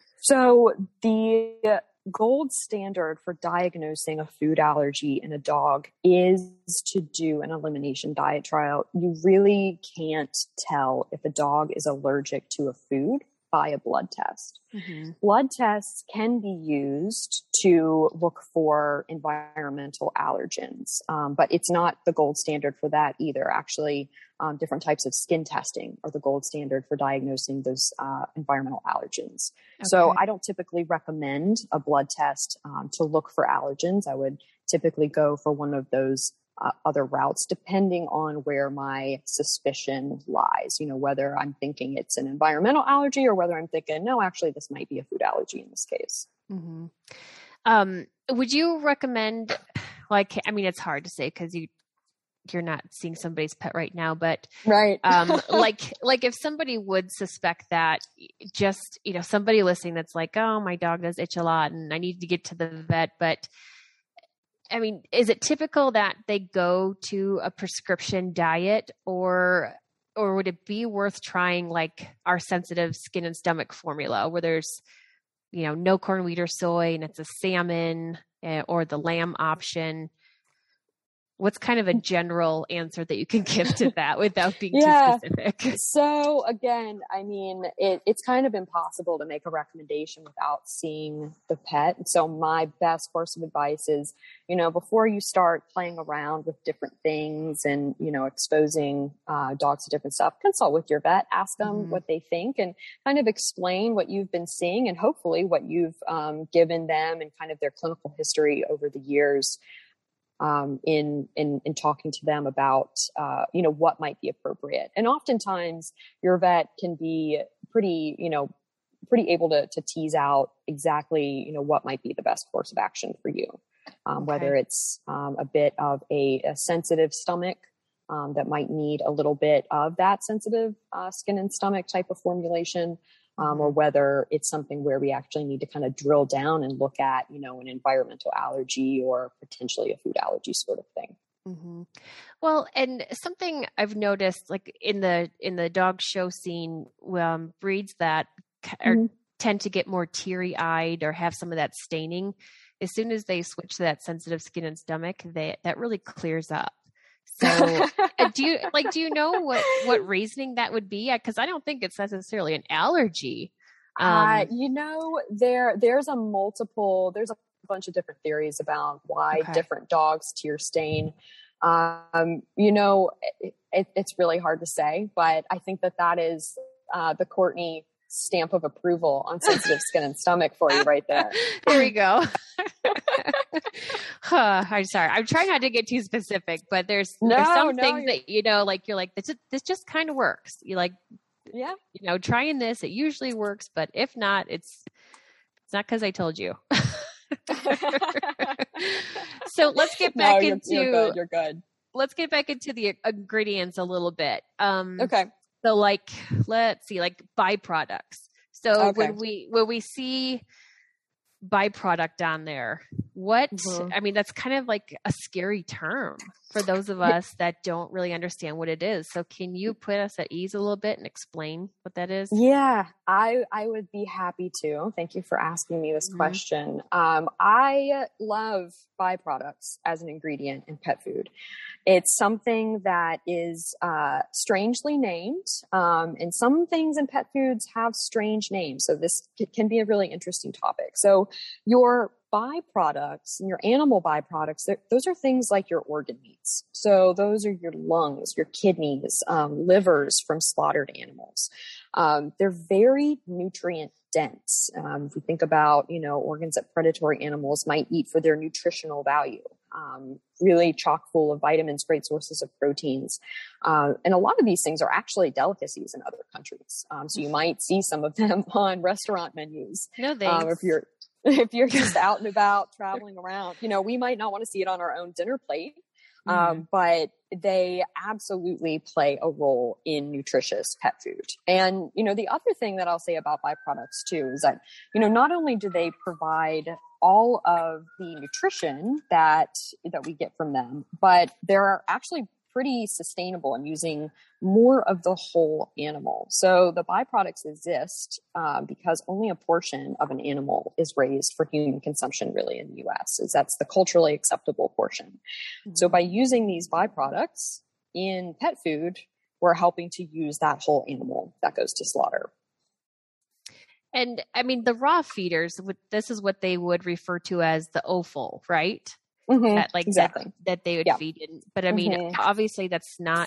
So the gold standard for diagnosing a food allergy in a dog is to do an elimination diet trial. You really can't tell if a dog is allergic to a food by a blood test. Mm-hmm. Blood tests can be used to look for environmental allergens, um, but it's not the gold standard for that either. Actually, um, different types of skin testing are the gold standard for diagnosing those uh, environmental allergens. Okay. So I don't typically recommend a blood test um, to look for allergens. I would typically go for one of those Uh, other routes, depending on where my suspicion lies, you know, whether I'm thinking it's an environmental allergy or whether I'm thinking, no, actually, this might be a food allergy in this case. Mm-hmm. Um, would you recommend, like, I mean, it's hard to say because you, you're not seeing somebody's pet right now, but right. um, like, like if somebody would suspect that, just, you know, somebody listening that's like, oh, my dog does itch a lot and I need to get to the vet, but I mean, is it typical that they go to a prescription diet, or or would it be worth trying like our sensitive skin and stomach formula where there's, you know, no corn, wheat, or soy and it's a salmon uh, or the lamb option? what's kind of a general answer that you can give to that without being yeah. too specific? So again, I mean, it, it's kind of impossible to make a recommendation without seeing the pet. So my best course of advice is, you know, before you start playing around with different things and, you know, exposing uh, dogs to different stuff, consult with your vet, ask them mm-hmm. what they think, and kind of explain what you've been seeing and hopefully what you've um, given them and kind of their clinical history over the years. Um, in, in, in talking to them about, uh, you know, what might be appropriate. And oftentimes your vet can be pretty, you know, pretty able to, to tease out exactly, you know, what might be the best course of action for you. Um, okay. Whether it's, um, a bit of a, a sensitive stomach, um, that might need a little bit of that sensitive, uh, skin and stomach type of formulation. Um, or whether it's something where we actually need to kind of drill down and look at, you know, an environmental allergy or potentially a food allergy sort of thing. Mm-hmm. Well, and something I've noticed, like in the in the dog show scene, um, breeds that are, mm-hmm. tend to get more teary-eyed or have some of that staining. As soon as they switch to that sensitive skin and stomach, they, that really clears up. So do you like, do you know what, what reasoning that would be? Cause I don't think it's necessarily an allergy. Um, uh, you know, there, there's a multiple, there's a bunch of different theories about why okay. different dogs tear stain. Um, you know, it, it, it's really hard to say, but I think that that is, uh, the Courtney stamp of approval on sensitive skin and stomach for you right there. There we go. huh, I'm sorry. I'm trying not to get too specific, but there's, no, there's some no, things you're... that, you know, like you're like, this, this just kind of works. You like, yeah, you know, trying this, it usually works, but if not, it's, it's not because I told you. So let's get back no, you're, into, you're good, you're good. Let's get back into the ingredients a little bit. Um, okay. So like, let's see, like byproducts. So okay. when we, when we see byproduct on there, what, mm-hmm. I mean, that's kind of like a scary term for those of us that don't really understand what it is. So can you put us at ease a little bit and explain what that is? Yeah, I, I would be happy to. Thank you for asking me this mm-hmm. question. Um, I love byproducts as an ingredient in pet food. It's something that is uh, strangely named, um, and some things in pet foods have strange names. So this can be a really interesting topic. So your byproducts and your animal byproducts, those are things like your organ meats. So those are your lungs, your kidneys, um, livers from slaughtered animals. Um, they're very nutrient dense. Um, if we think about, you know, organs that predatory animals might eat for their nutritional value, um, really chock full of vitamins, great sources of proteins. Uh, and a lot of these things are actually delicacies in other countries. Um, so you might see some of them on restaurant menus. No thanks. Um, if you're, if you're just out and about traveling around, you know, we might not want to see it on our own dinner plate. Um, mm. but they absolutely play a role in nutritious pet food. And, you know, the other thing that I'll say about byproducts too is that, you know, not only do they provide all of the nutrition that, that we get from them, but they're actually pretty sustainable in using more of the whole animal. So the byproducts exist um, because only a portion of an animal is raised for human consumption really in the U S, is that's the culturally acceptable portion. Mm-hmm. So by using these byproducts in pet food, we're helping to use that whole animal that goes to slaughter. And I mean, the raw feeders, this is what they would refer to as the offal, right? Mm-hmm, that like exactly. that, that they would yeah. feed in. But I mean, mm-hmm. obviously that's not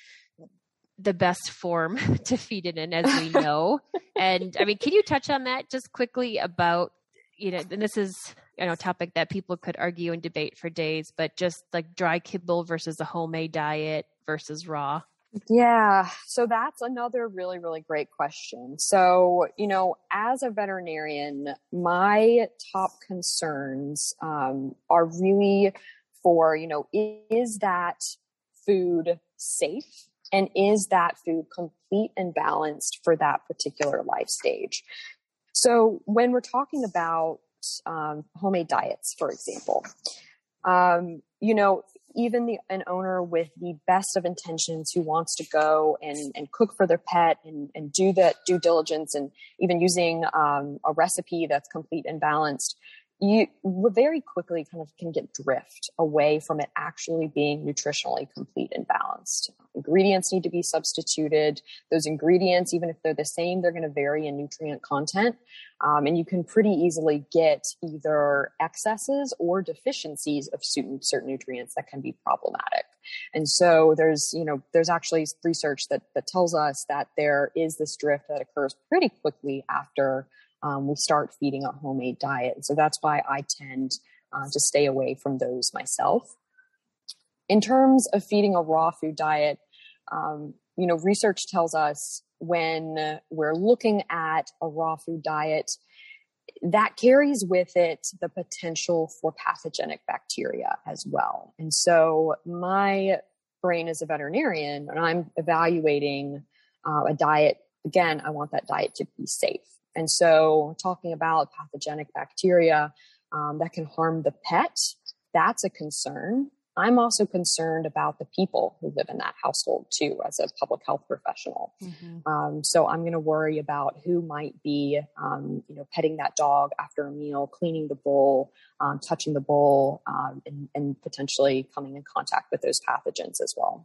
the best form to feed it in, as we know. And I mean, can you touch on that just quickly about, you know, and this is, you know, a topic that people could argue and debate for days, but just like dry kibble versus a homemade diet versus raw. Yeah. So that's another really, really great question. So, you know, as a veterinarian, my top concerns um, are really for, you know, is that food safe? And is that food complete and balanced for that particular life stage? So when we're talking about um, homemade diets, for example, um, you know, even the, an owner with the best of intentions who wants to go and, and cook for their pet and, and do that due diligence and even using um, a recipe that's complete and balanced, you very quickly kind of can get drift away from it actually being nutritionally complete and balanced. Ingredients need to be substituted. Those ingredients, even if they're the same, they're going to vary in nutrient content. Um, and you can pretty easily get either excesses or deficiencies of certain, certain nutrients that can be problematic. And so there's, you know, there's actually research that, that tells us that there is this drift that occurs pretty quickly after Um, we start feeding a homemade diet. And so that's why I tend uh, to stay away from those myself. In terms of feeding a raw food diet, um, you know, research tells us when we're looking at a raw food diet, that carries with it the potential for pathogenic bacteria as well. And so my brain as a veterinarian, when I'm evaluating uh, a diet, again, I want that diet to be safe. And so talking about pathogenic bacteria um, that can harm the pet, that's a concern. I'm also concerned about the people who live in that household too, as a public health professional. Mm-hmm. Um, so I'm going to worry about who might be, um, you know, petting that dog after a meal, cleaning the bowl, um, touching the bowl, um, and, and potentially coming in contact with those pathogens as well.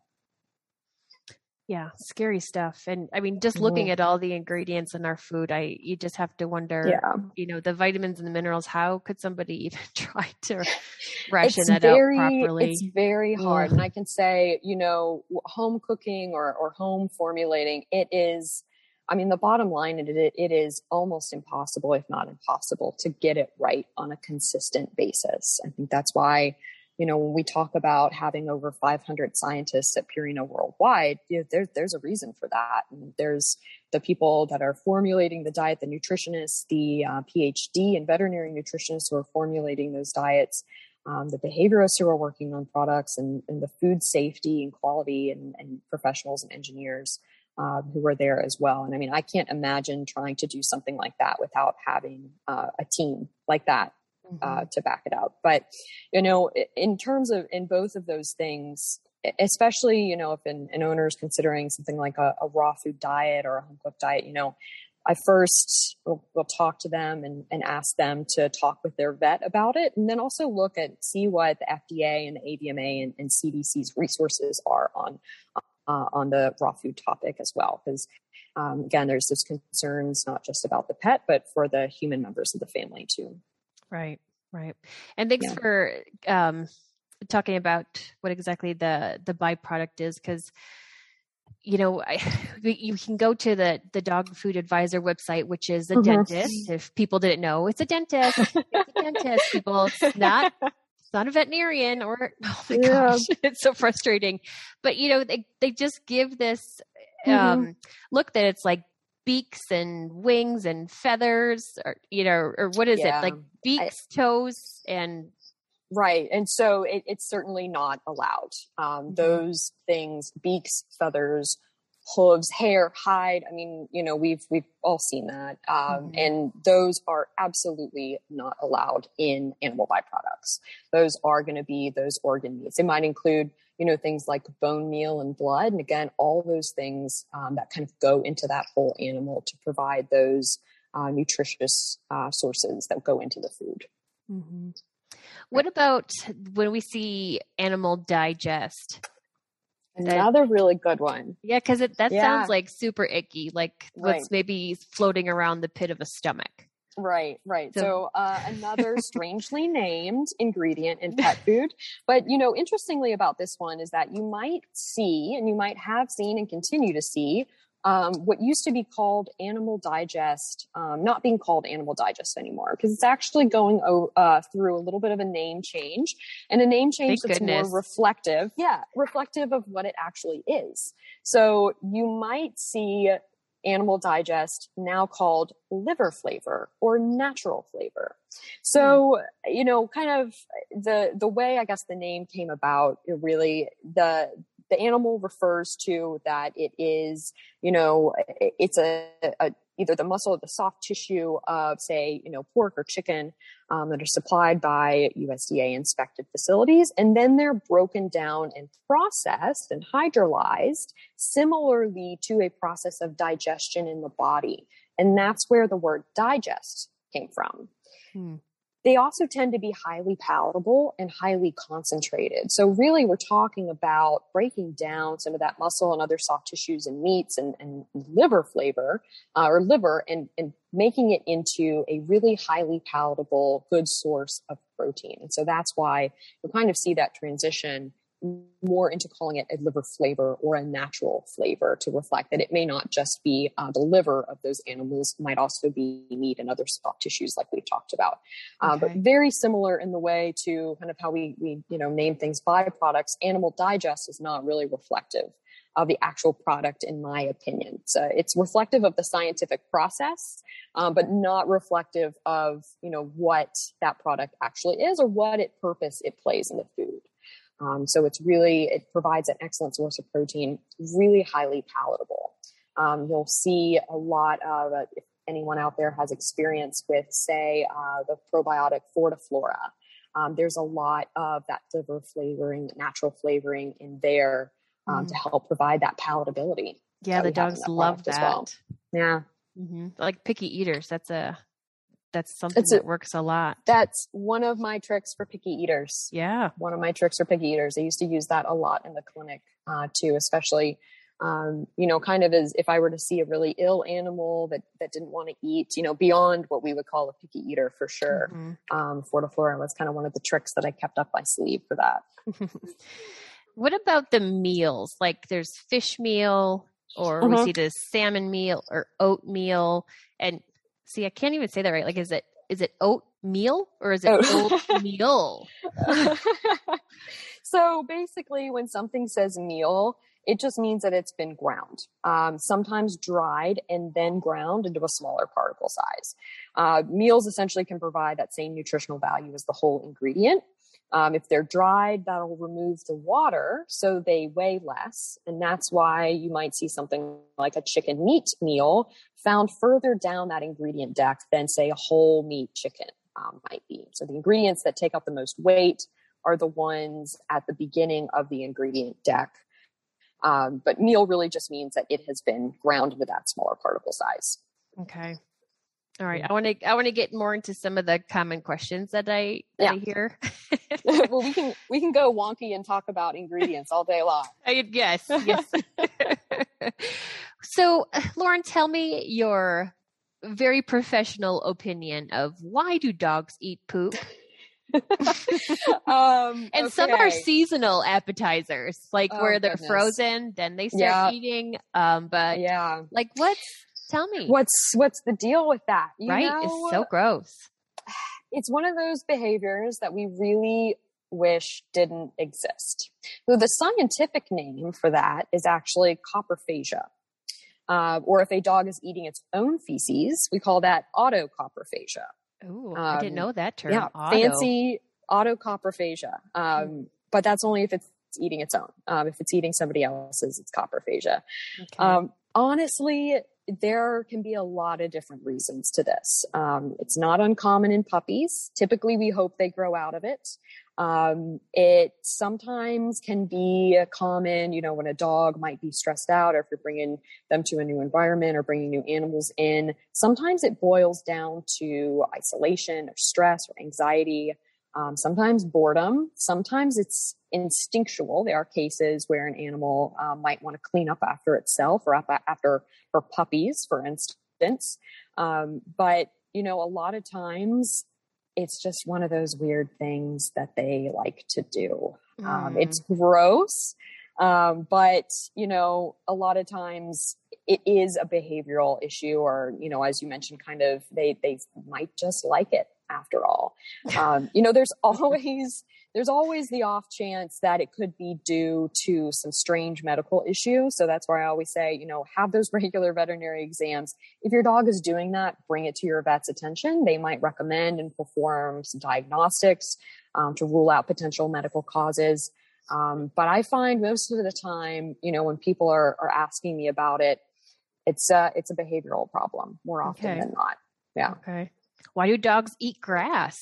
Yeah, scary stuff. And I mean, just looking mm-hmm. at all the ingredients in our food, I you just have to wonder, yeah. you know, the vitamins and the minerals, how could somebody even try to ration it's that very, out properly? It's very hard. And I can say, you know, home cooking or, or home formulating, it is, I mean, the bottom line, it, it, it is almost impossible, if not impossible, to get it right on a consistent basis. I think that's why, you know, when we talk about having over five hundred scientists at Purina worldwide, you know, there, there's a reason for that. And there's the people that are formulating the diet, the nutritionists, the uh, PhD and veterinary nutritionists who are formulating those diets, um, the behaviorists who are working on products, and, and the food safety and quality and, and professionals and engineers uh, who are there as well. And I mean, I can't imagine trying to do something like that without having uh, a team like that. Uh, to back it up. But, you know, in terms of, in both of those things, especially, you know, if an, an owner is considering something like a, a raw food diet or a home cooked diet, you know, I first will, will talk to them and, and ask them to talk with their vet about it. And then also look at, see what the F D A and the A V M A and, and C D C's resources are on, uh, on the raw food topic as well. Because um, again, there's those concerns, not just about the pet, but for the human members of the family too. Right, right. And thanks yeah. for um, talking about what exactly the, the byproduct is, because, you know, I, you can go to the, the Dog Food Advisor website, which is a mm-hmm. dentist. If people didn't know, it's a dentist. It's a dentist, people. It's not, it's not a veterinarian or, oh my yeah. gosh, it's so frustrating. But, you know, they, they just give this um, mm-hmm. look that it's like beaks and wings and feathers, or, you know, or what is yeah. it? Like beaks, I, toes, and right. And so it, it's certainly not allowed. Um, mm-hmm. Those things, beaks, feathers, hooves, hair, hide. I mean, you know, we've, we've all seen that. Um, mm-hmm. and those are absolutely not allowed in animal byproducts. Those are going to be those organ meats. It might include, you know, things like bone meal and blood. And again, all those things um, that kind of go into that whole animal to provide those uh, nutritious uh, sources that go into the food. Mm-hmm. What about when we see Animal Digest? Another that, really good one. Yeah, because that yeah. sounds like super icky, like right. what's maybe floating around the pit of a stomach. Right, right. So, so uh, another strangely named ingredient in pet food. But, you know, interestingly about this one is that you might see, and you might have seen and continue to see, um, what used to be called Animal Digest, um, not being called Animal Digest anymore, because it's actually going uh, through a little bit of a name change, and a name change Thank that's goodness. more reflective. Yeah, reflective of what it actually is. So you might see Animal Digest now called liver flavor or natural flavor. So, you know, kind of the, the way I guess the name came about, it really, the, the animal refers to that it is, you know, it's a, a either the muscle or the soft tissue of, say, you know, pork or chicken um, that are supplied by U S D A inspected facilities. And then they're broken down and processed and hydrolyzed similarly to a process of digestion in the body. And that's where the word digest came from. Hmm. they also tend to be highly palatable and highly concentrated. So really we're talking about breaking down some of that muscle and other soft tissues and meats and, and liver flavor uh, or liver and, and making it into a really highly palatable, good source of protein. And so that's why you kind of see that transition more into calling it a liver flavor or a natural flavor to reflect that it may not just be uh, the liver of those animals, might also be meat and other soft tissues like we've talked about. Uh, Okay. But very similar in the way to kind of how we, we, you know, name things byproducts. Animal digest is not really reflective of the actual product, in my opinion. So it's reflective of the scientific process, um, but not reflective of, you know, what that product actually is or what it purpose it plays in the food. Um, so it's really, it provides an excellent source of protein, really highly palatable. Um, you'll see a lot of, uh, if anyone out there has experience with, say, uh, the probiotic Fortiflora, um, there's a lot of that liver flavoring, natural flavoring in there um, Mm. to help provide that palatability. Yeah, that the we have in dogs that love product as that. well. Yeah. Mm-hmm. Like picky eaters. That's a, that's something It's a- that works a lot. That's one of my tricks for picky eaters. Yeah. One of my tricks for picky eaters. I used to use that a lot in the clinic uh, too, especially, um, you know, kind of as if I were to see a really ill animal that, that didn't want to eat, you know, beyond what we would call a picky eater for sure. Mm-hmm. Um, Fortiflora was kind of one of the tricks that I kept up my sleeve for that. What about the meals? Like there's fish meal, or we Mhm. see the salmon meal or oatmeal. And see, I can't even say that right. Like, is it is it oatmeal or is it Oat. oatmeal? So basically, when something says meal, it just means that it's been ground, um, sometimes dried and then ground into a smaller particle size. Uh, meals essentially can provide that same nutritional value as the whole ingredient. Um, if they're dried, that'll remove the water, so they weigh less. And that's why you might see something like a chicken meat meal found further down that ingredient deck than, say, a whole meat chicken um, might be. So the ingredients that take up the most weight are the ones at the beginning of the ingredient deck. Um, but meal really just means that it has been ground into that smaller particle size. Okay. All right. I want to I want to get more into some of the common questions that I that Yeah. I hear. Well, we can we can go wonky and talk about ingredients all day long. I, yes, yes. So, Lauren, tell me your very professional opinion of why do dogs eat poop? um, And some are okay. seasonal appetizers, like Oh, where they're goodness. frozen, then they start Yeah. eating. Um, but Yeah. like, what's tell me, What's what's the deal with that? You right? know, It's so gross. it's one of those behaviors that we really wish didn't exist. So the scientific name for that is actually coprophagia. Uh, or if a dog is eating its own feces, we call that autocoprophagia. Ooh, I didn't Um, know that term. Yeah, Auto. fancy autocoprophagia. Um, but that's only if it's eating its own. Um, if it's eating somebody else's, it's coprophagia. Okay. Um, honestly, there can be a lot of different reasons to this. Um, it's not uncommon in puppies. Typically, we hope they grow out of it. Um, it sometimes can be common, you know, when a dog might be stressed out, or if you're bringing them to a new environment or bringing new animals in. Sometimes it boils down to isolation or stress or anxiety. Um, sometimes boredom. Sometimes it's instinctual. There are cases where an animal um, might want to clean up after itself or up after her puppies, for instance. Um, but, you know, a lot of times it's just one of those weird things that they like to do. Um, Mm. it's gross. Um, but, you know, a lot of times it is a behavioral issue, or, you know, as you mentioned, kind of, they, they might just like it after all. Um, you know, there's always, there's always the off chance that it could be due to some strange medical issue. So that's why I always say, you know, have those regular veterinary exams. If your dog is doing that, bring it to your vet's attention. They might recommend and perform some diagnostics um, to rule out potential medical causes. Um, but I find most of the time, you know, when people are, are asking me about it, it's a, it's a behavioral problem more often Okay. than not. Yeah. Okay. Why do dogs eat grass?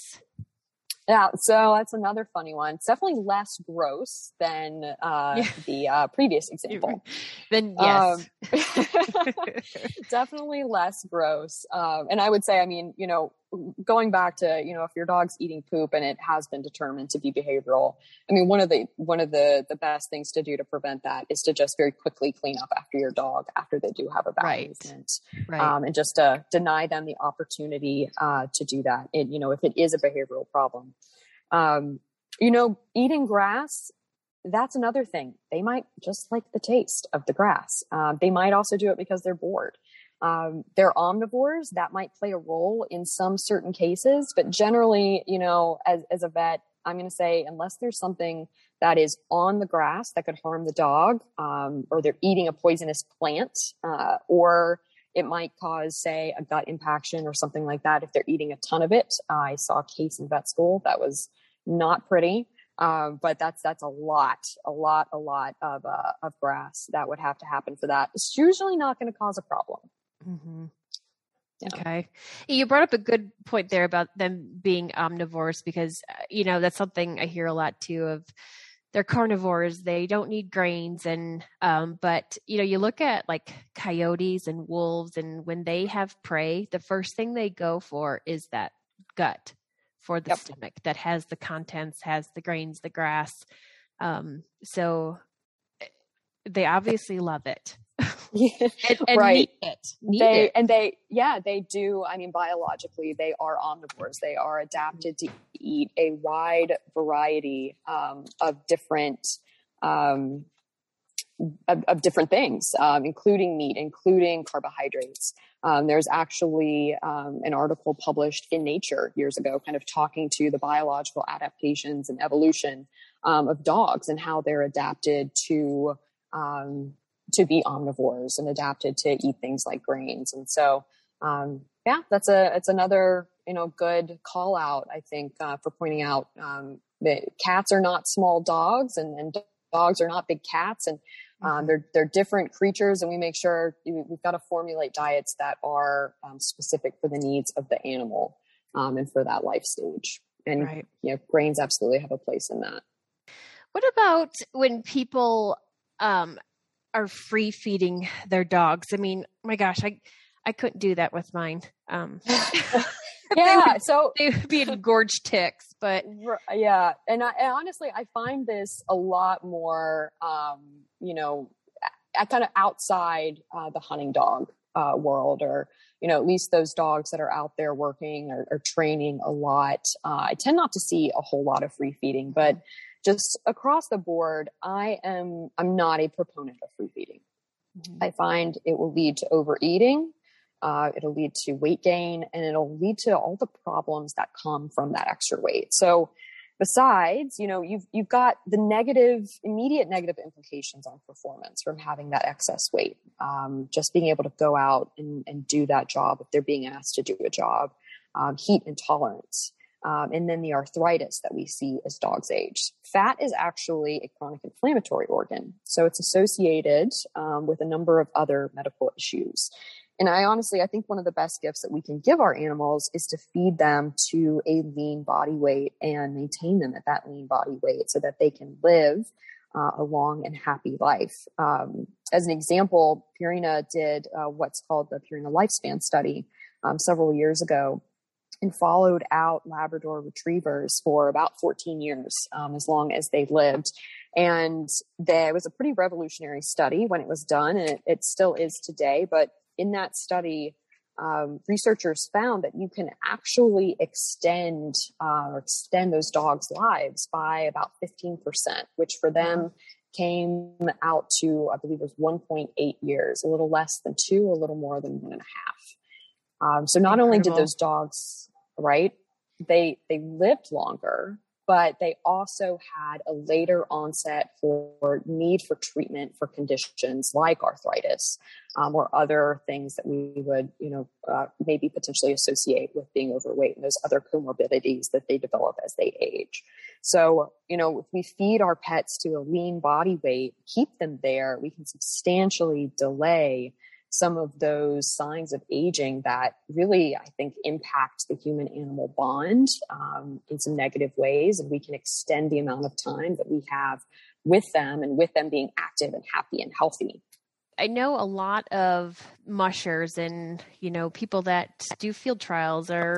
Yeah. So that's another funny one. It's definitely less gross than, uh, Yeah. the, uh, previous example. Then yes. Um, definitely less gross. Um, and I would say, I mean, you know, going back to, you know, if your dog's eating poop and it has been determined to be behavioral, I mean, one of the, one of the, the best things to do to prevent that is to just very quickly clean up after your dog, after they do have a bad Right. movement. Right. Um, and just uh, deny them the opportunity uh, to do that. It, you know, if it is a behavioral problem, um, you know, eating grass, that's another thing. They might just like the taste of the grass. Um, they might also do it because they're bored. Um, they're omnivores. That might play a role in some certain cases, but generally, you know, as, as a vet, I'm going to say, unless there's something that is on the grass that could harm the dog, um, or they're eating a poisonous plant, uh, or it might cause, say, a gut impaction or something like that. If they're eating a ton of it, uh, I saw a case in vet school that was not pretty. Um, but that's, that's a lot, a lot, a lot of, uh, of grass that would have to happen for that. It's usually not going to cause a problem. Mm-hmm. Yeah. Okay. You brought up a good point there about them being omnivores because, uh, you know, that's something I hear a lot too of they're carnivores. They don't need grains. And, um, but you know, you look at like coyotes and wolves, and when they have prey, the first thing they go for is that gut for the Yep. stomach that has the contents, has the grains, the grass. Um, so they obviously love it. and, and Right. need it. Need they it. and they yeah they do. I mean, biologically they are omnivores. They are adapted to eat a wide variety um, of different um, of, of different things, um, including meat, including carbohydrates. Um, there's actually um, an article published in Nature years ago, kind of talking to the biological adaptations and evolution um, of dogs and how they're adapted to um, to be omnivores and adapted to eat things like grains. And so, um, yeah, that's a, it's another, you know, good call out, I think, uh, for pointing out, um, that cats are not small dogs and, and dogs are not big cats. And, um, Mm-hmm. they're, they're different creatures, and we make sure we've got to formulate diets that are, um, specific for the needs of the animal, um, and for that life stage. And, Right. you know, grains absolutely have a place in that. What about when people, um, are free feeding their dogs? I mean, my gosh, I, I couldn't do that with mine. Um, yeah. So they would be engorged ticks, but yeah. And, I, and honestly, I find this a lot more, um, you know, at, kind of outside uh, the hunting dog uh, world, or, you know, at least those dogs that are out there working or, or training a lot. Uh, I tend not to see a whole lot of free feeding, but just across the board, I am, I'm not a proponent of free feeding. Mm-hmm. I find it will lead to overeating. Uh, it'll lead to weight gain, and it'll lead to all the problems that come from that extra weight. So besides, you know, you've, you've got the negative, immediate negative implications on performance from having that excess weight. Um, just being able to go out and, and do that job if they're being asked to do a job, um, heat intolerance. Um, and then the arthritis that we see as dogs age. Fat is actually a chronic inflammatory organ. So it's associated um, with a number of other medical issues. And I honestly, I think one of the best gifts that we can give our animals is to feed them to a lean body weight and maintain them at that lean body weight so that they can live uh, a long and happy life. Um, as an example, Purina did uh, what's called the Purina Lifespan Study um, several years ago, and followed out Labrador retrievers for about fourteen years, um, as long as they lived. And there was a pretty revolutionary study when it was done, and it, it still is today. But in that study, um, researchers found that you can actually extend uh, or extend those dogs' lives by about fifteen percent, which for them came out to, I believe it was one point eight years, a little less than two, a little more than one and a half. Um, so not Incredible. only did those dogs, right, they they lived longer, but they also had a later onset for need for treatment for conditions like arthritis, um, or other things that we would, you know, uh, maybe potentially associate with being overweight and those other comorbidities that they develop as they age. So, you know, if we feed our pets to a lean body weight, keep them there, we can substantially delay some of those signs of aging that really, I think, impact the human-animal bond um, in some negative ways. And we can extend the amount of time that we have with them, and with them being active and happy and healthy. I know a lot of mushers and, you know, people that do field trials are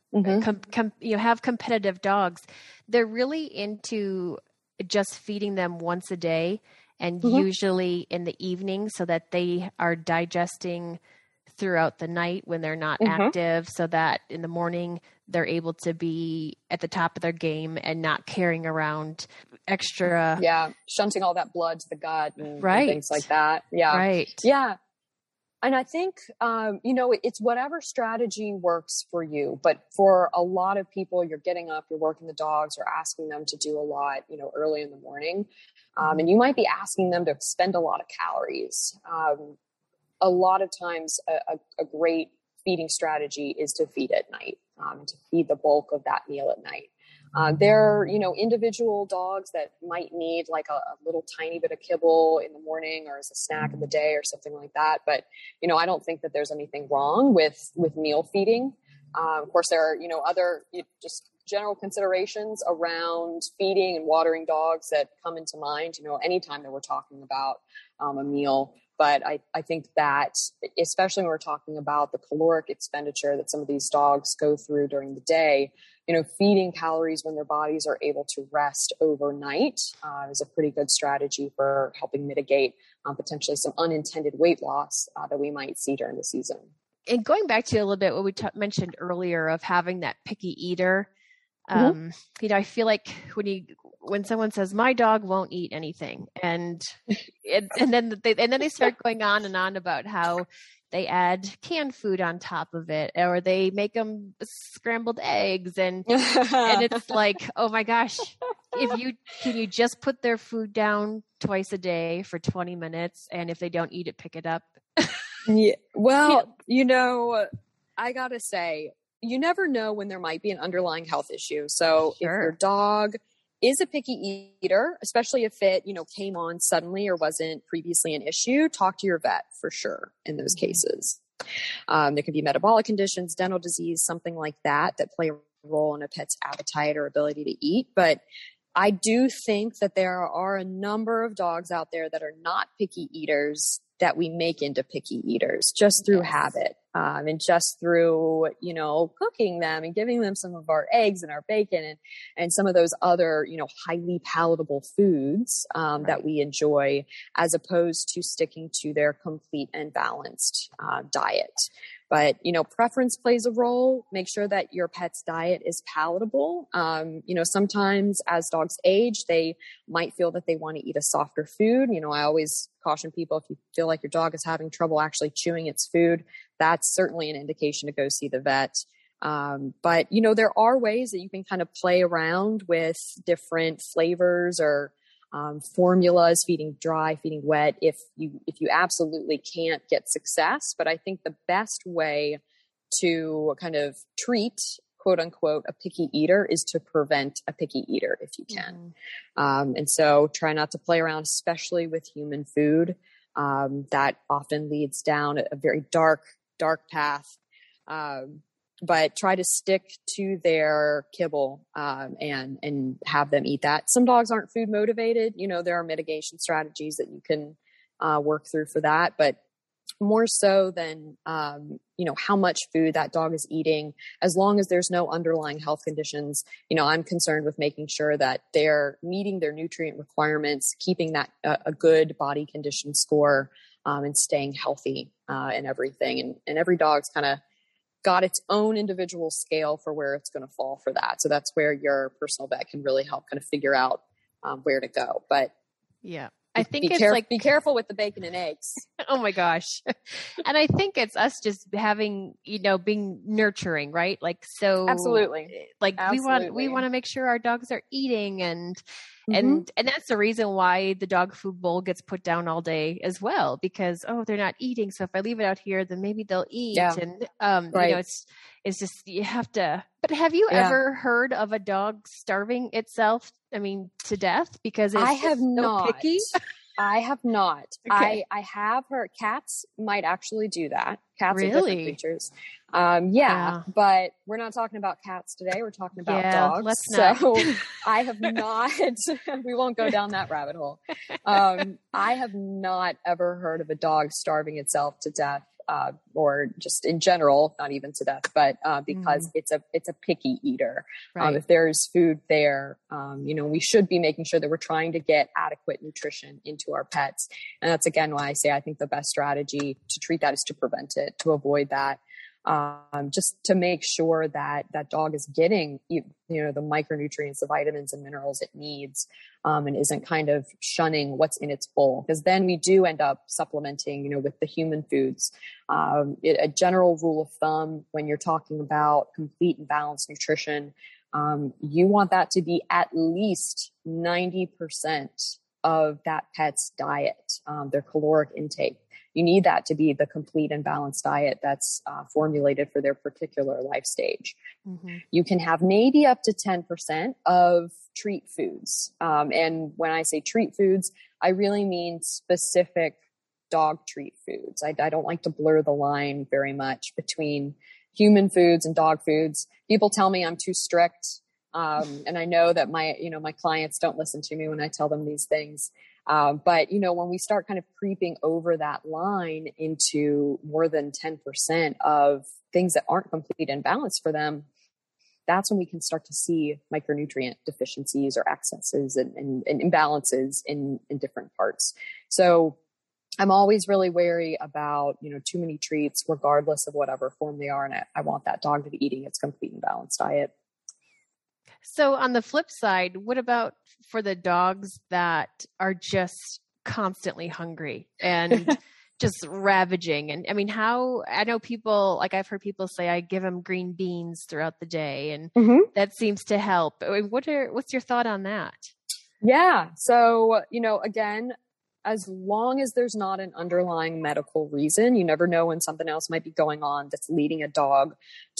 Mm-hmm. com, com, you know, have competitive dogs, they're really into just feeding them once a day, and Mm-hmm. usually in the evening, so that they are digesting throughout the night when they're not Mm-hmm. active, so that in the morning they're able to be at the top of their game and not carrying around extra. Yeah. Shunting all that blood to the gut and, Right. and things like that. Yeah. Right. Yeah. And I think, um, you know, it's whatever strategy works for you. But for a lot of people, you're getting up, you're working the dogs, or asking them to do a lot, you know, early in the morning. Um, and you might be asking them to expend a lot of calories. Um, a lot of times a, a, a great feeding strategy is to feed at night, um, to feed the bulk of that meal at night. Uh, there are, you know, individual dogs that might need like a, a little tiny bit of kibble in the morning or as a snack in the day or something like that. But, you know, I don't think that there's anything wrong with, with meal feeding. Um, of course, there are, you know, other you, just general considerations around feeding and watering dogs that come into mind, you know, anytime that we're talking about um, a meal. But I, I think that, especially when we're talking about the caloric expenditure that some of these dogs go through during the day, you know, feeding calories when their bodies are able to rest overnight uh, is a pretty good strategy for helping mitigate um, potentially some unintended weight loss uh, that we might see during the season. And going back to a little bit what we t- mentioned earlier of having that picky eater, um, Mm-hmm. you know, I feel like when you when someone says my dog won't eat anything, and and, and then they and then they start going on and on about how they add canned food on top of it, or they make them scrambled eggs, and and it's like, oh my gosh, if you can you just put their food down twice a day for twenty minutes, and if they don't eat it, pick it up. Yeah. Well, you know, I gotta say, you never know when there might be an underlying health issue. So Sure. if your dog is a picky eater, especially if it, you know, came on suddenly or wasn't previously an issue, talk to your vet for sure in those Mm-hmm. cases. Um, there could be metabolic conditions, dental disease, something like that, that play a role in a pet's appetite or ability to eat. But I do think that there are a number of dogs out there that are not picky eaters that we make into picky eaters just through Yes. habit, um, and just through, you know, cooking them and giving them some of our eggs and our bacon and, and some of those other, you know, highly palatable foods, um, Right. that we enjoy, as opposed to sticking to their complete and balanced, uh, diet. But, you know, preference plays a role. Make sure that your pet's diet is palatable. Um, you know, sometimes as dogs age, they might feel that they want to eat a softer food. You know, I always caution people, if you feel like your dog is having trouble actually chewing its food, that's certainly an indication to go see the vet. Um, but, you know, there are ways that you can kind of play around with different flavors or Um, formulas, feeding dry, feeding wet, if you, if you absolutely can't get success. But I think the best way to kind of treat, quote unquote, a picky eater is to prevent a picky eater if you can. Mm-hmm. Um, and so try not to play around, especially with human food. Um, that often leads down a very dark, dark path. Um, but try to stick to their kibble, um, and, and have them eat that. Some dogs aren't food motivated. You know, there are mitigation strategies that you can, uh, work through for that, but more so than, um, you know, how much food that dog is eating, as long as there's no underlying health conditions, you know, I'm concerned with making sure that they're meeting their nutrient requirements, keeping that uh, a good body condition score, um, and staying healthy, uh, and everything. And, and every dog's kind of got its own individual scale for where it's going to fall for that. So that's where your personal vet can really help kind of figure out um, where to go. But yeah, I think be it's caref- like, be careful with the bacon and eggs. oh my gosh. And I think it's us just having, you know, being nurturing, right? Like, so Absolutely. like Absolutely. we want, we want to make sure our dogs are eating, and, Mm-hmm. and, and that's the reason why the dog food bowl gets put down all day as well, because, oh, they're not eating. So if I leave it out here, then maybe they'll eat. Yeah. And, um, Right. you know, it's, it's just, you have to, but have you Yeah. ever heard of a dog starving itself? I mean, to death because it's I have so not. picky? I have not. Okay. I, I have heard cats might actually do that. Cats are Really? different creatures. Um, yeah, Yeah. but we're not talking about cats today. We're talking about Yeah, dogs. let's not. So I have not, we won't go down that rabbit hole. Um, I have not ever heard of a dog starving itself to death. uh, or just in general, not even to death, but uh, because mm. it's a it's a picky eater. Right. Um, if there's food there, um, you know, we should be making sure that we're trying to get adequate nutrition into our pets. And that's, again, why I say I think the best strategy to treat that is to prevent it, to avoid that. Um, just to make sure that that dog is getting, you, you know, the micronutrients, the vitamins and minerals it needs, um, and isn't kind of shunning what's in its bowl. Because then we do end up supplementing, you know, with the human foods. Um, it, a general rule of thumb when you're talking about complete and balanced nutrition, um, you want that to be at least ninety percent of that pet's diet, um, their caloric intake. You need that to be the complete and balanced diet that's uh, formulated for their particular life stage. Mm-hmm. You can have maybe up to ten percent of treat foods. Um, and when I say treat foods, I really mean specific dog treat foods. I, I don't like to blur the line very much between human foods and dog foods. People tell me I'm too strict. Um, and I know that my, you know, my clients don't listen to me when I tell them these things. Um, but, you know, when we start kind of creeping over that line into more than ten percent of things that aren't complete and balanced for them, that's when we can start to see micronutrient deficiencies or excesses and, and, and imbalances in, in different parts. So I'm always really wary about, you know, too many treats, regardless of whatever form they are. And I, I want that dog to be eating its complete and balanced diet. So on the flip side, what about for the dogs that are just constantly hungry and just ravaging? And I mean, how, I know people, like I've heard people say, I give them green beans throughout the day and mm-hmm. that seems to help. What are, what's your thought on that? Yeah. So, you know, again, as long as there's not an underlying medical reason, you never know when something else might be going on that's leading a dog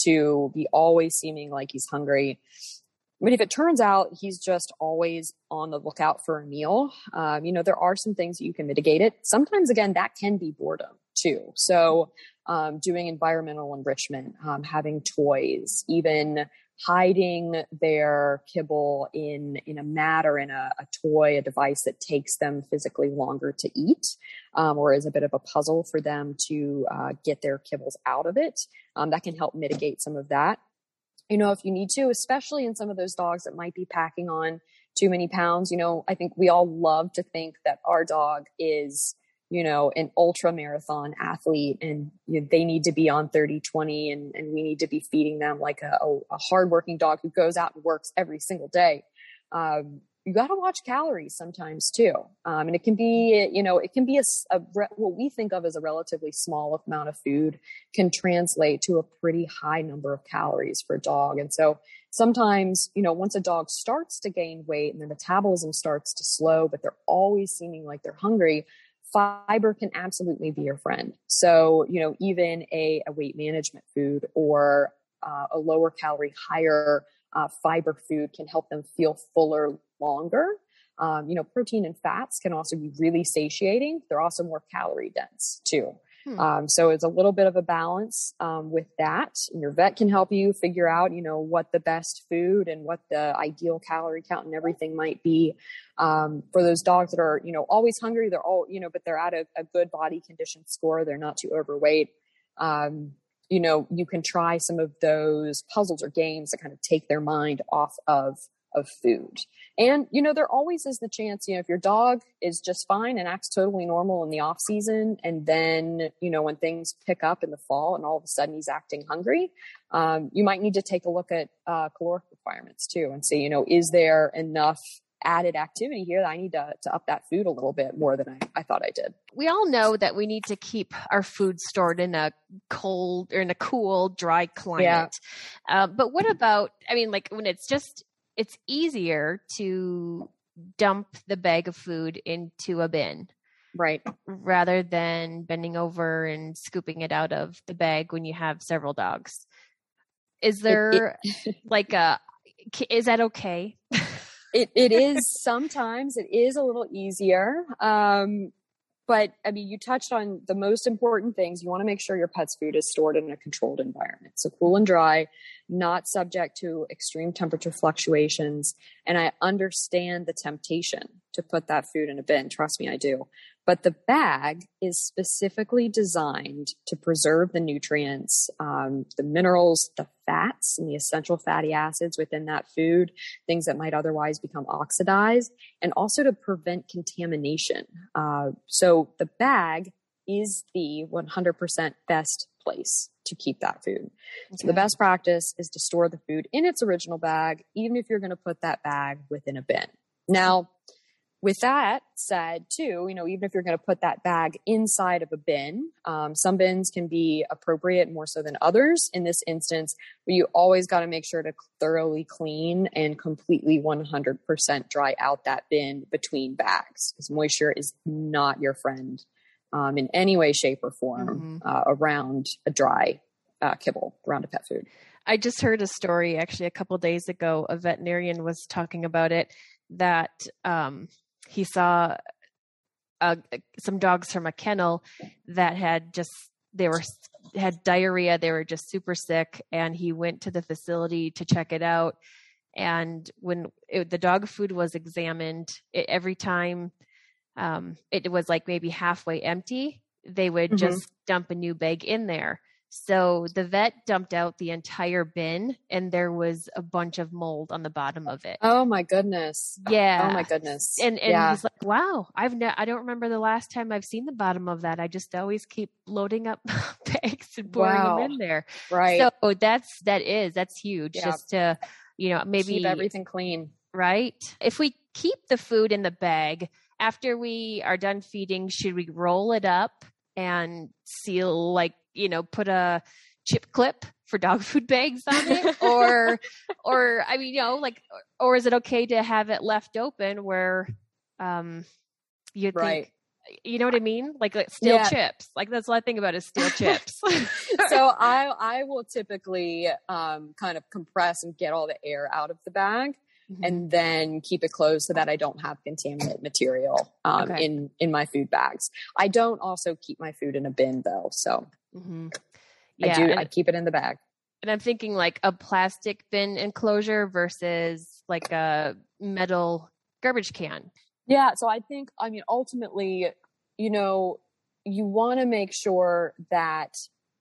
to be always seeming like he's hungry. But if it turns out he's just always on the lookout for a meal, um, you know, there are some things that you can mitigate it. Sometimes, again, that can be boredom too. So um, doing environmental enrichment, um, having toys, even hiding their kibble in, in a mat or in a, a toy, a device that takes them physically longer to eat, um, or is a bit of a puzzle for them to uh, get their kibbles out of it. Um, that can help mitigate some of that. You know, if you need to, especially in some of those dogs that might be packing on too many pounds, you know, I think we all love to think that our dog is, you know, an ultra marathon athlete and you know, they need to be on thirty twenty and, and we need to be feeding them like a, a hardworking dog who goes out and works every single day. Um, you got to watch calories sometimes too. Um, and it can be, you know, it can be a, a, what we think of as a relatively small amount of food can translate to a pretty high number of calories for a dog. And so sometimes, you know, once a dog starts to gain weight and their metabolism starts to slow, but they're always seeming like they're hungry, fiber can absolutely be your friend. So, you know, even a, a weight management food or uh, a lower calorie, higher uh, fiber food can help them feel fuller longer. Um, you know, protein and fats can also be really satiating. They're also more calorie dense too. Hmm. Um, so it's a little bit of a balance um, with that. And your vet can help you figure out, you know, what the best food and what the ideal calorie count and everything might be um, for those dogs that are, you know, always hungry. They're all, you know, but they're at a, a good body condition score. They're not too overweight. Um, you know, you can try some of those puzzles or games that kind of take their mind off of of food. And, you know, there always is the chance, you know, if your dog is just fine and acts totally normal in the off season, and then, you know, when things pick up in the fall and all of a sudden he's acting hungry, um, you might need to take a look at uh, caloric requirements too and say, you know, is there enough added activity here that I need to, to up that food a little bit more than I, I thought I did. We all know that we need to keep our food stored in a cold or in a cool, dry climate. Yeah. Uh, but what about, I mean, like when it's just, it's easier to dump the bag of food into a bin. Right. Rather than bending over and scooping it out of the bag when you have several dogs. Is there it, it, like a, is that okay? it It is sometimes. It is a little easier. Um, but I mean, you touched on the most important things. You want to make sure your pet's food is stored in a controlled environment. So cool and dry, not subject to extreme temperature fluctuations. And I understand the temptation to put that food in a bin. Trust me, I do. But the bag is specifically designed to preserve the nutrients, um, the minerals, the fats, and the essential fatty acids within that food, things that might otherwise become oxidized, and also to prevent contamination. Uh, so the bag is the one hundred percent best place to keep that food. Okay. So the best practice is to store the food in its original bag, even if you're going to put that bag within a bin. Now, with that said, too, you know, even if you're going to put that bag inside of a bin, um, some bins can be appropriate more so than others in this instance, but you always got to make sure to thoroughly clean and completely one hundred percent dry out that bin between bags, because moisture is not your friend um, in any way, shape, or form mm-hmm. uh, around a dry uh, kibble, around a pet food. I just heard a story actually a couple days ago. A veterinarian was talking about it, that um, he saw uh, some dogs from a kennel that had just, they were, had diarrhea. They were just super sick. And he went to the facility to check it out. And when it, the dog food was examined, it, every time um, it was like maybe halfway empty, they would mm-hmm. just dump a new bag in there. So the vet dumped out the entire bin, and there was a bunch of mold on the bottom of it. Oh my goodness. Yeah. Oh my goodness. And and yeah. he's like, wow, I've ne- I don't remember the last time I've seen the bottom of that. I just always keep loading up bags and pouring wow. them in there. Right. So that's, that is, that's huge. Yeah. Just to, you know, maybe keep everything clean. Right. If we keep the food in the bag after we are done feeding, should we roll it up and seal, like, you know, put a chip clip for dog food bags on it? or, or, I mean, you know, like, or is it okay to have it left open where, um, you right. think, you know what I mean? Like, like steel yeah. chips. Like, that's what I think about is steel chips. So I, I will typically, um, kind of compress and get all the air out of the bag. Mm-hmm. And then keep it closed so that I don't have contaminant material um, okay. in, in my food bags. I don't also keep my food in a bin though. So mm-hmm. yeah, I do, I keep it in the bag. And I'm thinking like a plastic bin enclosure versus like a metal garbage can. Yeah. So I think, I mean, ultimately, you know, you want to make sure that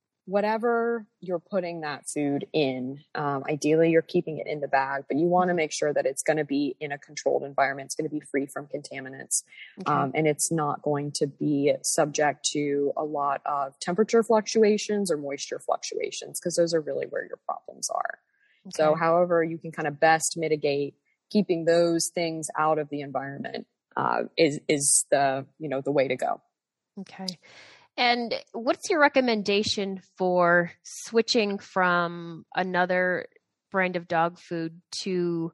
whatever you're putting that food in, um, ideally you're keeping it in the bag, but you want to make sure that it's going to be in a controlled environment. It's going to be free from contaminants. Okay. Um, and it's not going to be subject to a lot of temperature fluctuations or moisture fluctuations, because those are really where your problems are. Okay. So however you can kind of best mitigate keeping those things out of the environment, uh, is, is the, you know, the way to go. Okay. And what's your recommendation for switching from another brand of dog food to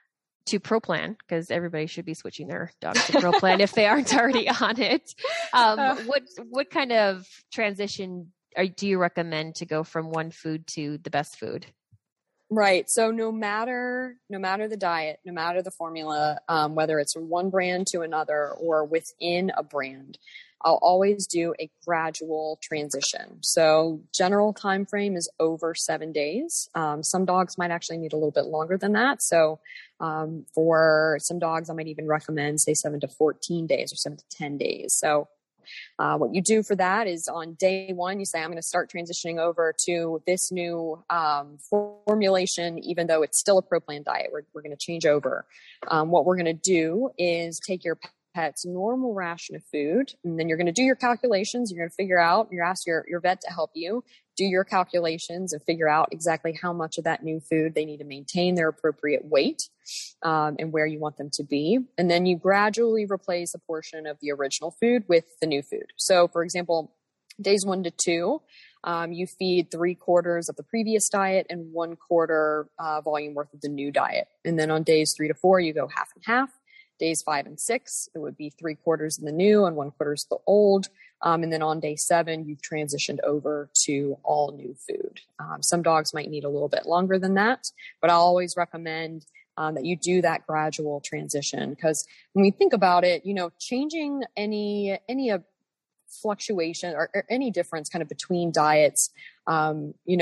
to ProPlan? Because everybody should be switching their dogs to ProPlan if they aren't already on it. Um, what what kind of transition are, do you recommend to go from one food to the best food? Right. So no matter, no matter the diet, no matter the formula, um, whether it's from one brand to another or within a brand, I'll always do a gradual transition. So general time frame is over seven days. Um, some dogs might actually need a little bit longer than that. So um, for some dogs, I might even recommend say seven to fourteen days or seven to ten days. So Uh, what you do for that is on day one, you say, I'm going to start transitioning over to this new um, formulation, even though it's still a ProPlan diet. We're, we're going to change over. Um, what we're going to do is take your pet's normal ration of food, and then you're going to do your calculations. You're going to figure out, you ask your, your vet to help you do your calculations and figure out exactly how much of that new food they need to maintain their appropriate weight um, and where you want them to be. And then you gradually replace a portion of the original food with the new food. So for example, days one to two, um, you feed three quarters of the previous diet and one quarter uh, volume worth of the new diet. And then on days three to four, you go half and half. Days five and six, it would be three quarters of the new and one quarters of the old. Um, and then on day seven, you've transitioned over to all new food. Um, some dogs might need a little bit longer than that, but I'll always recommend um, that you do that gradual transition, because when we think about it, you know, changing any any uh, fluctuation or, or any difference kind of between diets, um, you know,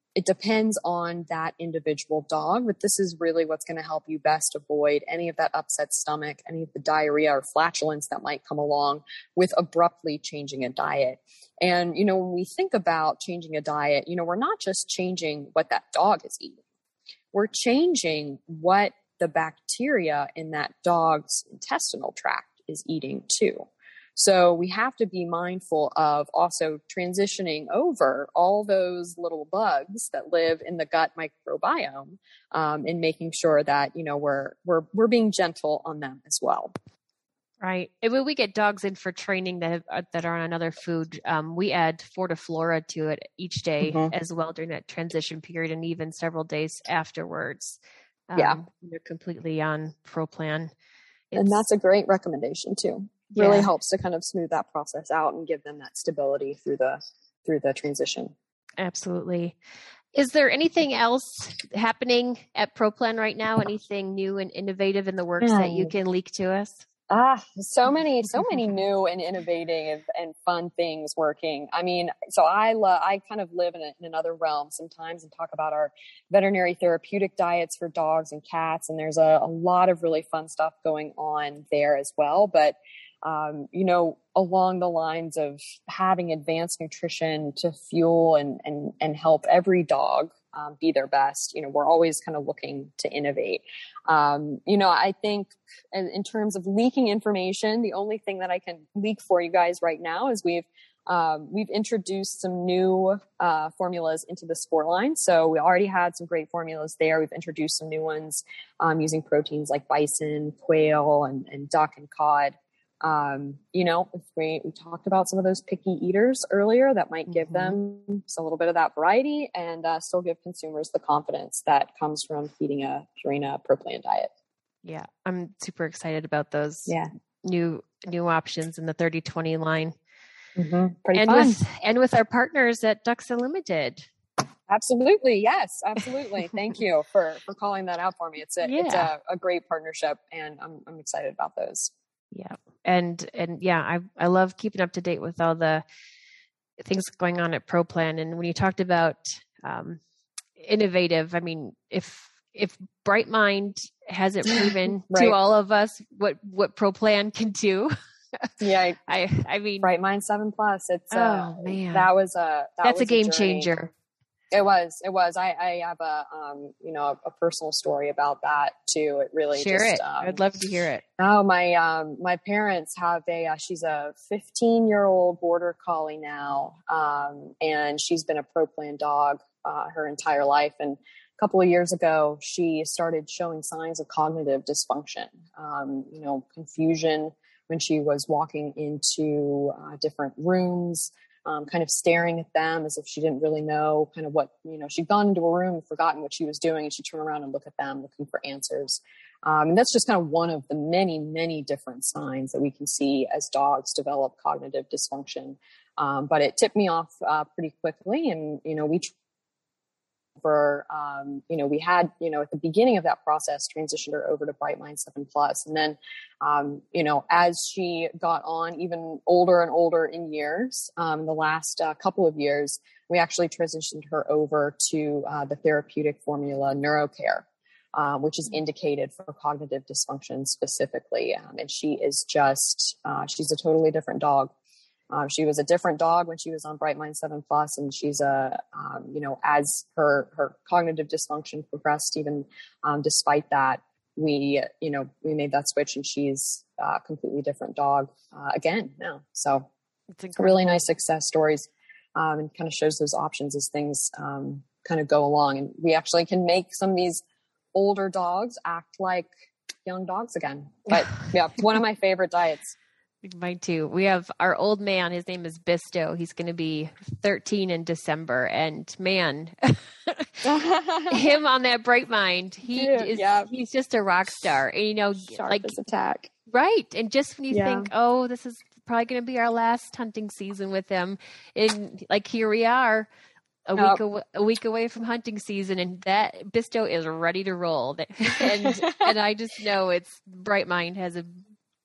it depends on that individual dog, but this is really what's going to help you best avoid any of that upset stomach, any of the diarrhea or flatulence that might come along with abruptly changing a diet. And, you know, when we think about changing a diet, you know, we're not just changing what that dog is eating. We're changing what the bacteria in that dog's intestinal tract is eating too. So we have to be mindful of also transitioning over all those little bugs that live in the gut microbiome, um, and making sure that, you know, we're, we're, we're being gentle on them as well. Right. And when we get dogs in for training that have, uh, that are on another food, um, we add Fortiflora to it each day mm-hmm. as well during that transition period, and even several days afterwards. Um, yeah. They're completely on ProPlan. It's, and that's a great recommendation too. Really yeah. helps to kind of smooth that process out and give them that stability through the through the transition. Absolutely. Is there anything else happening at ProPlan right now? Anything new and innovative in the works mm. that you can leak to us? Ah, so many, so many new and innovative and fun things working. I mean, so I love, I kind of live in, a, in another realm sometimes and talk about our veterinary therapeutic diets for dogs and cats. And there's a, a lot of really fun stuff going on there as well. But, um, you know, along the lines of having advanced nutrition to fuel and, and, and help every dog Um, be their best. You know, we're always kind of looking to innovate. Um, you know, I think in, in terms of leaking information, the only thing that I can leak for you guys right now is we've um, we've introduced some new uh, formulas into the Sport line. So we already had some great formulas there. We've introduced some new ones um, using proteins like bison, quail, and, and duck and cod. Um, you know, if we, we talked about some of those picky eaters earlier, that might give mm-hmm. them a little bit of that variety and uh, still give consumers the confidence that comes from feeding a Purina ProPlan diet. Yeah. I'm super excited about those yeah. new, new options in the thirty twenty line. Mm-hmm. Pretty and fun. with, and with our partners at Ducks Unlimited. Absolutely. Yes, absolutely. Thank you for, for calling that out for me. It's a, yeah. it's a, a great partnership and I'm, I'm excited about those. Yeah. And, and yeah, I, I love keeping up to date with all the things going on at ProPlan. And when you talked about, um, innovative, I mean, if, if Bright Mind hasn't proven right. to all of us what, what ProPlan can do. yeah. I, I mean, Bright Mind seven plus, it's, oh uh, man, that was a, that that's was a game a changer. It was, it was, I, I have a, um, you know, a, a personal story about that too. It really Share just, it. um, I'd love to hear it. Oh, my, um, my parents have a, uh, she's a fifteen year old border collie now. Um, and she's been a ProPlan dog, uh, her entire life. And a couple of years ago, she started showing signs of cognitive dysfunction, um, you know, confusion when she was walking into uh, different rooms. Um, kind of staring at them as if she didn't really know kind of what, you know, she'd gone into a room and forgotten what she was doing, and she'd turn around and look at them looking for answers. Um, and that's just kind of one of the many, many different signs that we can see as dogs develop cognitive dysfunction. Um, but it tipped me off uh, pretty quickly. And, you know, we for, um, you know, we had, you know, at the beginning of that process, transitioned her over to Bright Mind seven plus. And then, um, you know, as she got on even older and older in years, um, the last uh, couple of years, we actually transitioned her over to uh, the therapeutic formula NeuroCare, um, which is indicated for cognitive dysfunction specifically. Um, and she is just, uh, she's a totally different dog. Um, she was a different dog when she was on Bright Mind seven plus, and she's a, um, you know, as her, her cognitive dysfunction progressed, even, um, despite that, we, you know, we made that switch and she's a completely different dog, uh, again now. So it's really nice success stories, um, and kind of shows those options as things, um, kind of go along. And we actually can make some of these older dogs act like young dogs again. But yeah, one of my favorite diets. Mine too. We have our old man. His name is Bisto. He's going to be thirteen in December. And man, him on that Bright Mind, he Dude, is, yeah. he's just a rock star. And, you know, Sharp like as a tack. Right. And just when you yeah. think, oh, this is probably going to be our last hunting season with him. And like, here we are a week, oh. away, a week away from hunting season. And that Bisto is ready to roll. And, and I just know it's Bright Mind has a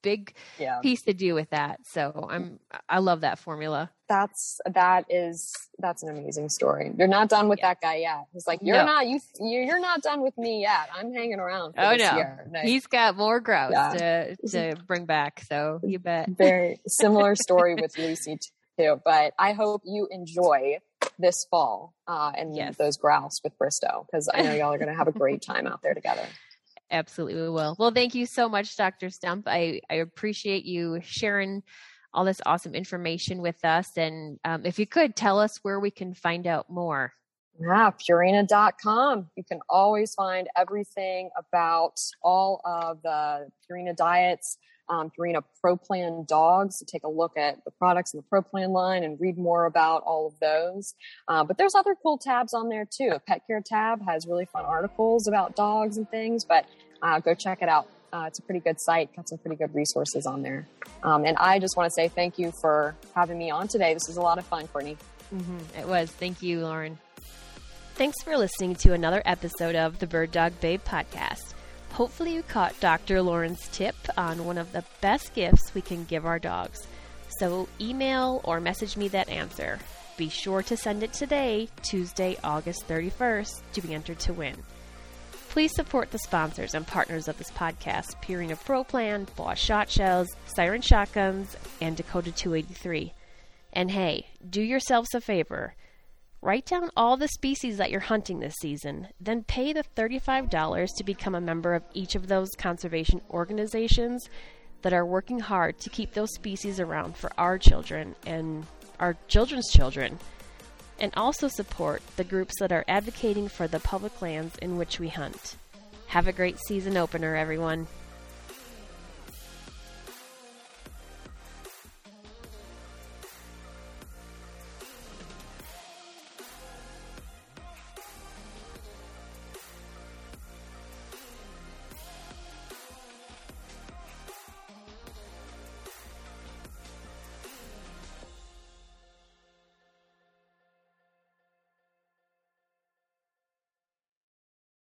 big yeah. piece to do with that. So I'm, I love that formula. That's, that is, that's an amazing story. You're not done with yeah. that guy yet. He's like, you're no. not, you, you're not done with me yet. I'm hanging around for oh, this no. year. No. He's got more grouse yeah. to, to bring back. So you bet. Very similar story with Lucy too, but I hope you enjoy this fall uh, and yes. those grouse with Bristow, because I know y'all are going to have a great time out there together. Absolutely, we will. Well, thank you so much, Doctor Stump. I, I appreciate you sharing all this awesome information with us. And um, if you could tell us where we can find out more. Yeah, Purina dot com. You can always find everything about all of the Purina diets, um, Purina Pro Plan dogs, to take a look at the products in the Pro Plan line and read more about all of those. Uh, but there's other cool tabs on there too. A pet care tab has really fun articles about dogs and things, but uh, go check it out. Uh, it's a pretty good site. Got some pretty good resources on there. Um, and I just want to say thank you for having me on today. This was a lot of fun, Courtney. Mm-hmm. It was. Thank you, Lauren. Thanks for listening to another episode of the Bird Dog Babe podcast. Hopefully you caught Doctor Lauren's tip on one of the best gifts we can give our dogs. So email or message me that answer. Be sure to send it today, Tuesday, August thirty-first, to be entered to win. Please support the sponsors and partners of this podcast, Purina Pro Plan, Boss Shot Shells, Siren Shotguns, and Dakota two eighty-three. And hey, do yourselves a favor. Write down all the species that you're hunting this season, then pay the thirty-five dollars to become a member of each of those conservation organizations that are working hard to keep those species around for our children and our children's children. And also support the groups that are advocating for the public lands in which we hunt. Have a great season opener, everyone.